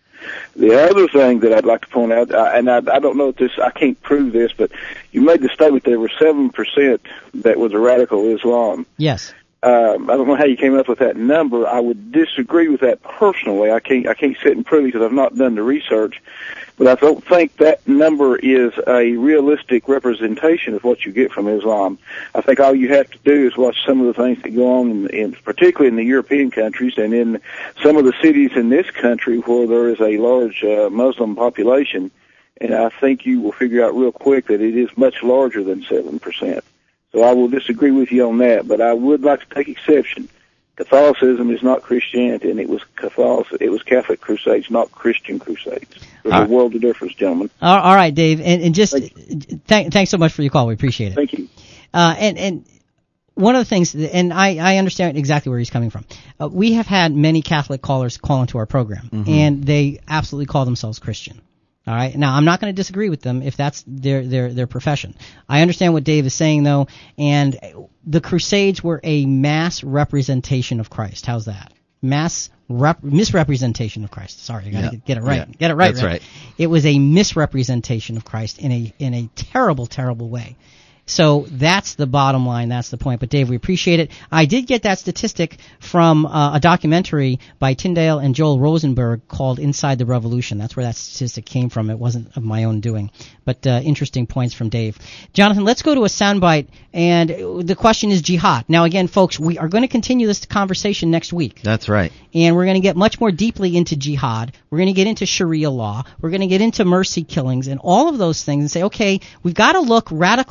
The other thing that I'd like to point out, uh, and I, I don't know if this, I can't prove this, but you made the statement there were seven percent that was a radical Islam. Yes. Um, I don't know how you came up with that number. I would disagree with that personally. I can't, I can't sit and prove it because I've not done the research. But I don't think that number is a realistic representation of what you get from Islam. I think all you have to do is watch some of the things that go on, in, in, particularly in the European countries and in some of the cities in this country where there is a large uh, Muslim population, and I think you will figure out real quick that it is much larger than seven percent. So I will disagree with you on that, but I would like to take exception. Catholicism is not Christianity, and it was Catholic, it was Catholic Crusades, not Christian Crusades. There's all a world of difference, gentlemen. All right, Dave, and, and just Thank th- thanks so much for your call. We appreciate it. Thank you. Uh, and and one of the things, and I, I understand exactly where he's coming from. Uh, we have had many Catholic callers call into our program, mm-hmm. and they absolutely call themselves Christian. All right. Now, I'm not going to disagree with them if that's their, their, their profession. I understand what Dave is saying, though, and the Crusades were a mass representation of Christ. How's that? Mass rep- misrepresentation of Christ. Sorry, I got to yeah. get, get it right. Yeah. Get it right. That's right. right. It was a misrepresentation of Christ in a in a terrible, terrible way. So that's the bottom line. That's the point. But, Dave, we appreciate it. I did get that statistic from uh, a documentary by Tyndale and Joel Rosenberg called Inside the Revolution. That's where that statistic came from. It wasn't of my own doing. But uh, interesting points from Dave. Jonathan, let's go to a soundbite. And the question is jihad. Now, again, folks, we are going to continue this conversation next week. That's right. And we're going to get much more deeply into jihad. We're going to get into Sharia law. We're going to get into mercy killings and all of those things and say, okay, we've got to look radical Islam.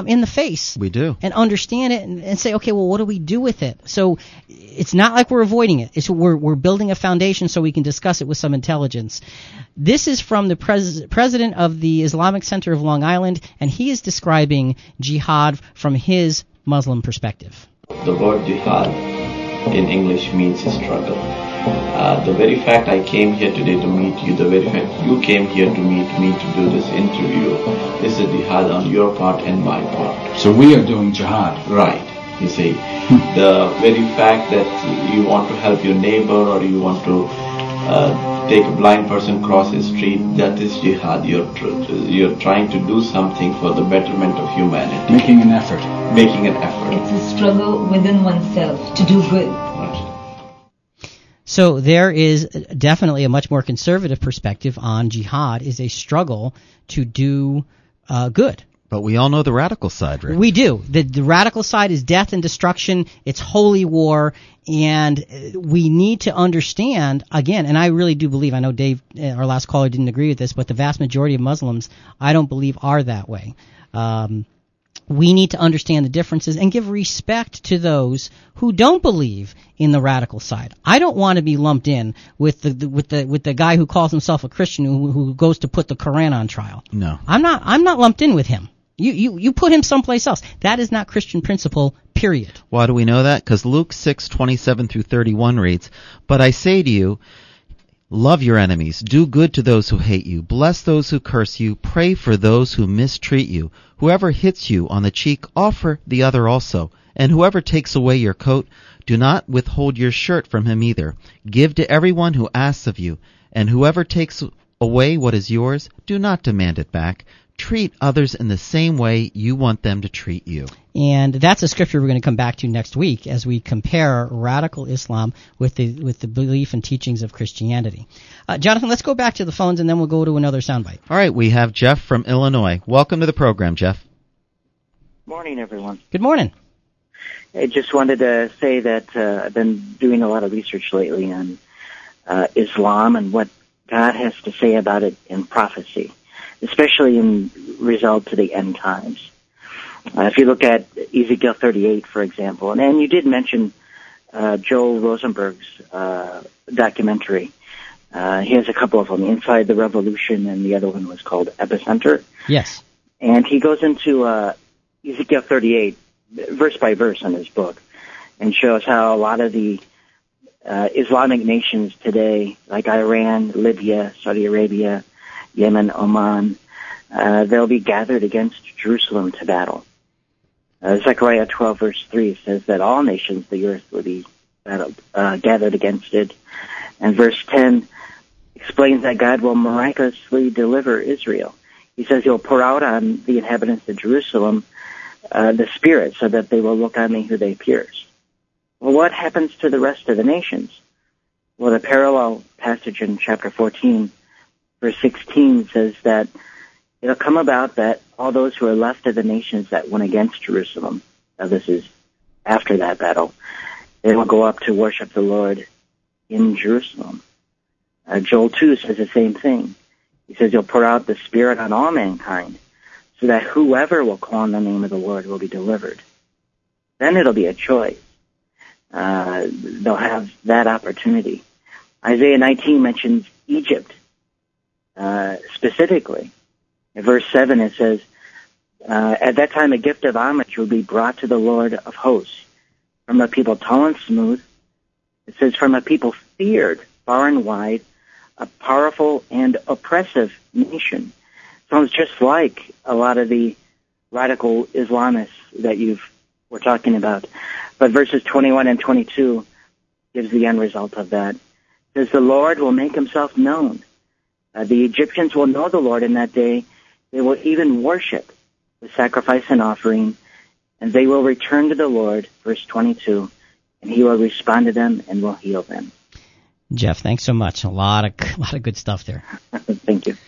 Islam in the face. We do. And understand it and, and say, okay, well, what do we do with it? So it's not like we're avoiding it. It's we're we're building a foundation so we can discuss it with some intelligence. This is from the pres- president of the Islamic Center of Long Island, and he is describing jihad from his Muslim perspective. The word jihad in English means struggle. Uh, the very fact I came here today to meet you, the very fact you came here to meet me to do this interview, is a jihad on your part and my part. So we are doing jihad. Right. You see, the very fact that you want to help your neighbor or you want to uh, take a blind person cross the street, that is jihad. You're, tr- you're trying to do something for the betterment of humanity. Making an effort. Making an effort. It's a struggle within oneself to do good. Right. So there is definitely a much more conservative perspective on jihad is a struggle to do uh, good. But we all know the radical side, Rick. We do. The, the radical side is death and destruction. It's holy war. And we need to understand, again, and I really do believe, I know Dave, our last caller, didn't agree with this, but the vast majority of Muslims, I don't believe, are that way. Um, we need to understand the differences and give respect to those who don't believe in the radical side. I don't want to be lumped in with the, the with the with the guy who calls himself a Christian who, who goes to put the Quran on trial. No. I'm not I'm not lumped in with him. You, you you put him someplace else. That is not Christian principle, period. Why do we know that? Because Luke six twenty-seven through thirty-one reads, "But I say to you, love your enemies, do good to those who hate you, bless those who curse you, pray for those who mistreat you. Whoever hits you on the cheek, offer the other also. And whoever takes away your coat, do not withhold your shirt from him either. Give to everyone who asks of you, and whoever takes away what is yours, do not demand it back. Treat others in the same way you want them to treat you." And that's a scripture we're going to come back to next week as we compare radical Islam with the with the belief and teachings of Christianity. Uh, Jonathan, let's go back to the phones and then we'll go to another soundbite. All right, we have Jeff from Illinois. Welcome to the program, Jeff. Morning, everyone. Good morning. I just wanted to say that uh, I've been doing a lot of research lately on uh, Islam and what God has to say about it in prophecy, especially in regard to the end times. Uh, if you look at Ezekiel thirty-eight, for example, and, and you did mention uh, Joel Rosenberg's uh, documentary. Uh, he has a couple of them, Inside the Revolution, and the other one was called Epicenter. Yes. And he goes into uh, Ezekiel thirty-eight, verse by verse in his book, and shows how a lot of the uh, Islamic nations today, like Iran, Libya, Saudi Arabia, Yemen, Oman, uh, they'll be gathered against Jerusalem to battle. Uh, Zechariah twelve, verse three says that all nations of the earth will be battled, uh, gathered against it. And verse ten explains that God will miraculously deliver Israel. He says he'll pour out on the inhabitants of Jerusalem uh, the Spirit so that they will look on me who they pierced. Well, what happens to the rest of the nations? Well, the parallel passage in chapter fourteen, verse sixteen says that it'll come about that all those who are left of the nations that went against Jerusalem, now this is after that battle, they will go up to worship the Lord in Jerusalem. Uh, Joel two says the same thing. He says he'll pour out the Spirit on all mankind so that whoever will call on the name of the Lord will be delivered. Then it'll be a choice. Uh, they'll have that opportunity. Isaiah nineteen mentions Egypt uh, specifically. In verse seven it says, uh, at that time a gift of homage will be brought to the Lord of hosts from a people tall and smooth. It says from a people feared far and wide, a powerful and oppressive nation. Sounds just like a lot of the radical Islamists that you've were talking about. But verses twenty-one and twenty-two gives the end result of that. It says the Lord will make himself known. Uh, the Egyptians will know the Lord in that day. They will even worship with sacrifice and offering, and they will return to the Lord, verse twenty-two, and he will respond to them and will heal them. Jeff, thanks so much. A lot of a lot of good stuff there. Thank you. God bless.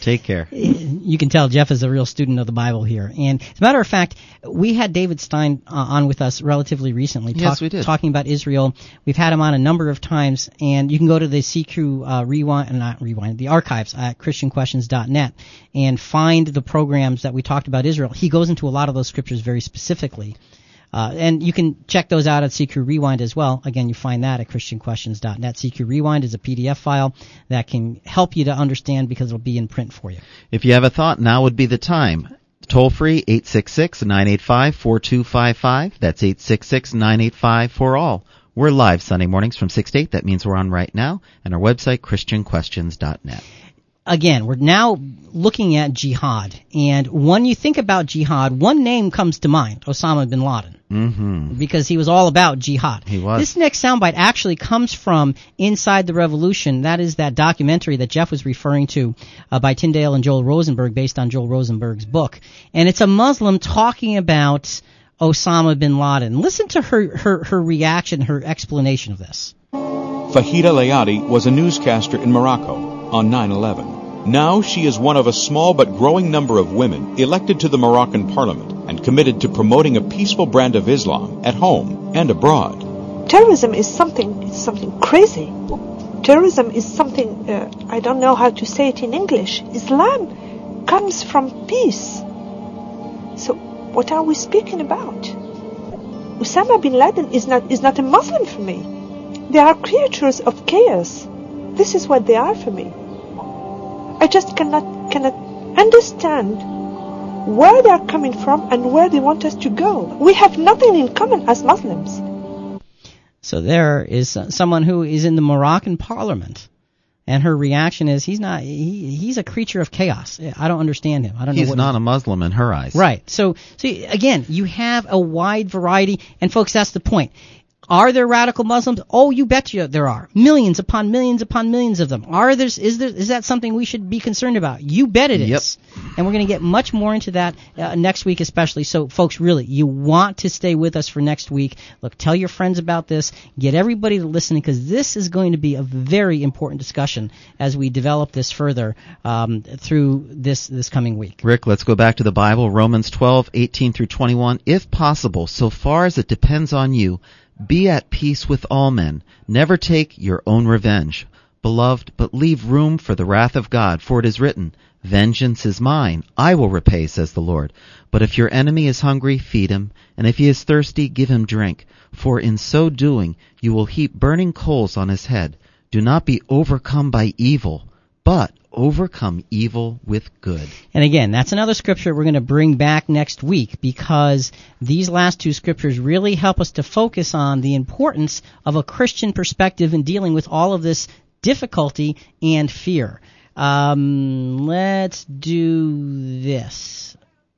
Take care. You can tell Jeff is a real student of the Bible here. And as a matter of fact, we had David Stein uh, on with us relatively recently. Yes, talk, we did. Talking about Israel. We've had him on a number of times, and you can go to the C Q uh, Rewind, not Rewind, the archives at Christian Questions dot net and find the programs that we talked about Israel. He goes into a lot of those scriptures very specifically. Uh, and you can check those out at C Q Rewind as well. Again, you find that at Christian Questions dot net. C Q Rewind is a P D F file that can help you to understand because it'll be in print for you. If you have a thought, now would be the time. Toll free, eight six six, nine eight five, four two five five. That's eight six six, nine eight five, for all. We're live Sunday mornings from six to eight. That means we're on right now. And our website, Christian Questions dot net. Again, we're now looking at jihad. And when you think about jihad, one name comes to mind, Osama bin Laden. Mm-hmm. Because he was all about jihad. He was. This next soundbite actually comes from Inside the Revolution. That is that documentary that Jeff was referring to uh, by Tyndale and Joel Rosenberg, based on Joel Rosenberg's book. And it's a Muslim talking about Osama bin Laden. Listen to her, her, her reaction, her explanation of this. Fahida Layadi was a newscaster in Morocco on nine eleven. Now she is one of a small but growing number of women elected to the Moroccan parliament and committed to promoting a peaceful brand of Islam at home and abroad. Terrorism is something, it's something crazy. Terrorism is something, uh, I don't know how to say it in English. Islam comes from peace. So what are we speaking about? Osama bin Laden is not, is not a Muslim for me. They are creatures of chaos. This is what they are for me. I just cannot cannot understand where they are coming from and where they want us to go. We have nothing in common as Muslims. So there is someone who is in the Moroccan parliament, and her reaction is, he's not, he, he's a creature of chaos. I don't understand him. I don't know. He's what not a Muslim in her eyes. Right. So, so again, you have a wide variety, and folks, that's the point. Are there radical Muslims? Oh, you betcha there are. Millions upon millions upon millions of them. Are there, is there, is that something we should be concerned about? You bet it is. Yep. And we're going to get much more into that uh, next week especially. So, folks, really, you want to stay with us for next week. Look, tell your friends about this. Get everybody to listen, because this is going to be a very important discussion as we develop this further um, through this, this coming week. Rick, let's go back to the Bible. Romans twelve, eighteen through twenty-one. If possible, so far as it depends on you, be at peace with all men. Never take your own revenge. Beloved, but leave room for the wrath of God, for it is written, Vengeance is mine, I will repay, says the Lord. But if your enemy is hungry, feed him, and if he is thirsty, give him drink. For in so doing, you will heap burning coals on his head. Do not be overcome by evil, but overcome evil with good. And again, that's another scripture we're going to bring back next week, because these last two scriptures really help us to focus on the importance of a Christian perspective in dealing with all of this difficulty and fear. Um, let's do this.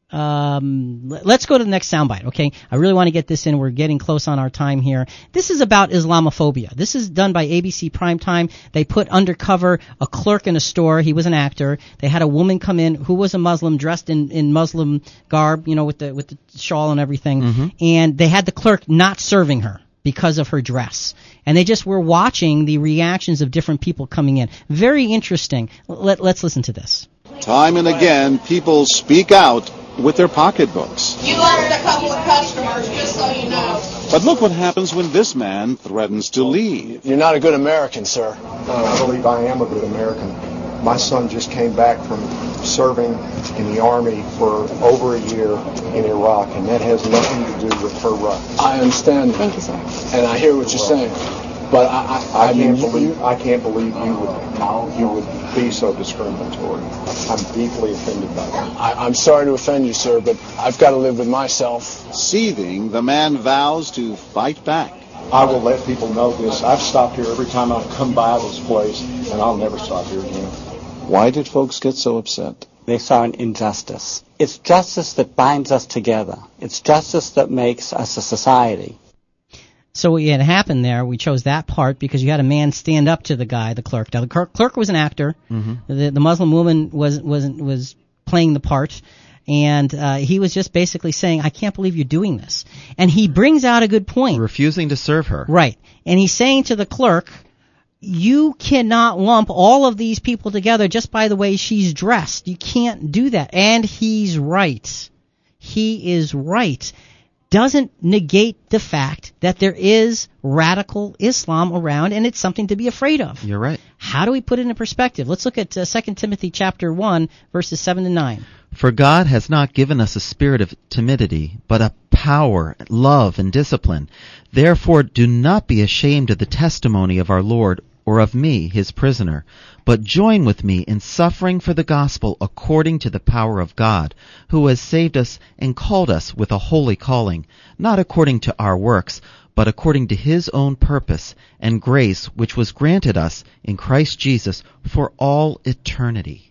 Um, let's go to the next soundbite, okay? I really want to get this in. We're getting close on our time here. This is about Islamophobia. This is done by A B C Primetime. They put undercover a clerk in a store. He was an actor. They had a woman come in who was a Muslim, dressed in, in Muslim garb, you know, with the with the shawl and everything. Mm-hmm. And they had the clerk not serving her because of her dress. And they just were watching the reactions of different people coming in. Very interesting. Let, let's listen to this. Time and again, people speak out with their pocketbooks. You lost a couple of customers, just so you know. But look what happens when this man threatens to leave. You're not a good American, sir. No, I believe I am a good American. My son just came back from serving in the Army for over a year in Iraq, and that has nothing to do with her rights. I understand. Thank you, sir. And I hear what you're saying. But I, I, I, I can't believe I can't believe you would you would be so discriminatory. I'm deeply offended by that. I, I'm sorry to offend you, sir, but I've got to live with myself. Seething, the man vows to fight back. I will let people know this. I've stopped here every time I've come by this place, and I'll never stop here again. Why did folks get so upset? They saw an injustice. It's justice that binds us together. It's justice that makes us a society. So what had happened there, we chose that part because you had a man stand up to the guy, the clerk. Now, the clerk, clerk was an actor. Mm-hmm. The, the Muslim woman was was was playing the part, and uh, he was just basically saying, "I can't believe you're doing this." And he brings out a good point. Refusing to serve her. Right. And he's saying to the clerk, you cannot lump all of these people together just by the way she's dressed. You can't do that. And he's right. He is right. Doesn't negate the fact that there is radical Islam around, and it's something to be afraid of. You're right. How do we put it in perspective? Let's look at uh, Second Timothy chapter one, verses seven to nine. For God has not given us a spirit of timidity, but a power, love, and discipline. Therefore do not be ashamed of the testimony of our Lord, or of me, his prisoner, but join with me in suffering for the gospel according to the power of God, who has saved us and called us with a holy calling, not according to our works, but according to his own purpose and grace, which was granted us in Christ Jesus for all eternity.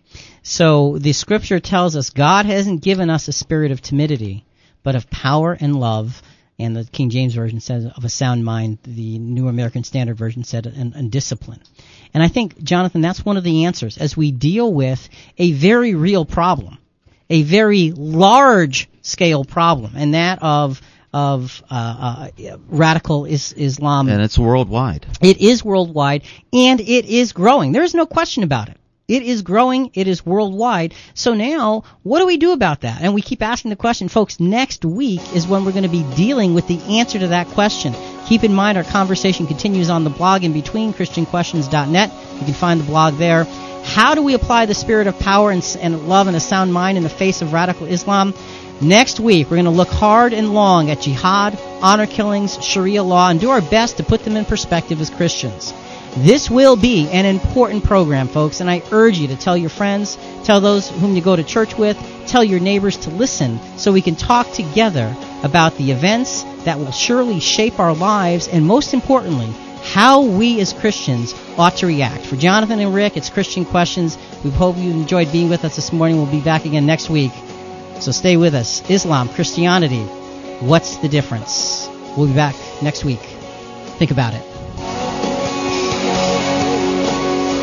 So the scripture tells us God hasn't given us a spirit of timidity, but of power and love. And the King James Version says of a sound mind. The New American Standard Version said and, and discipline. And I think, Jonathan, that's one of the answers as we deal with a very real problem, a very large-scale problem, and that of of uh, uh, radical is, Islam. And it's worldwide. It is worldwide, and it is growing. There is no question about it. It is growing. It is worldwide. So now, what do we do about that? And we keep asking the question, folks. Next week is when we're going to be dealing with the answer to that question. Keep in mind, our conversation continues on the blog in between, Christian Questions dot net. You can find the blog there. How do we apply the spirit of power and, and love and a sound mind in the face of radical Islam? Next week, we're going to look hard and long at jihad, honor killings, Sharia law, and do our best to put them in perspective as Christians. This will be an important program, folks, and I urge you to tell your friends, tell those whom you go to church with, tell your neighbors to listen so we can talk together about the events that will surely shape our lives and, most importantly, how we as Christians ought to react. For Jonathan and Rick, it's Christian Questions. We hope you enjoyed being with us this morning. We'll be back again next week. So stay with us. Islam, Christianity, what's the difference? We'll be back next week. Think about it.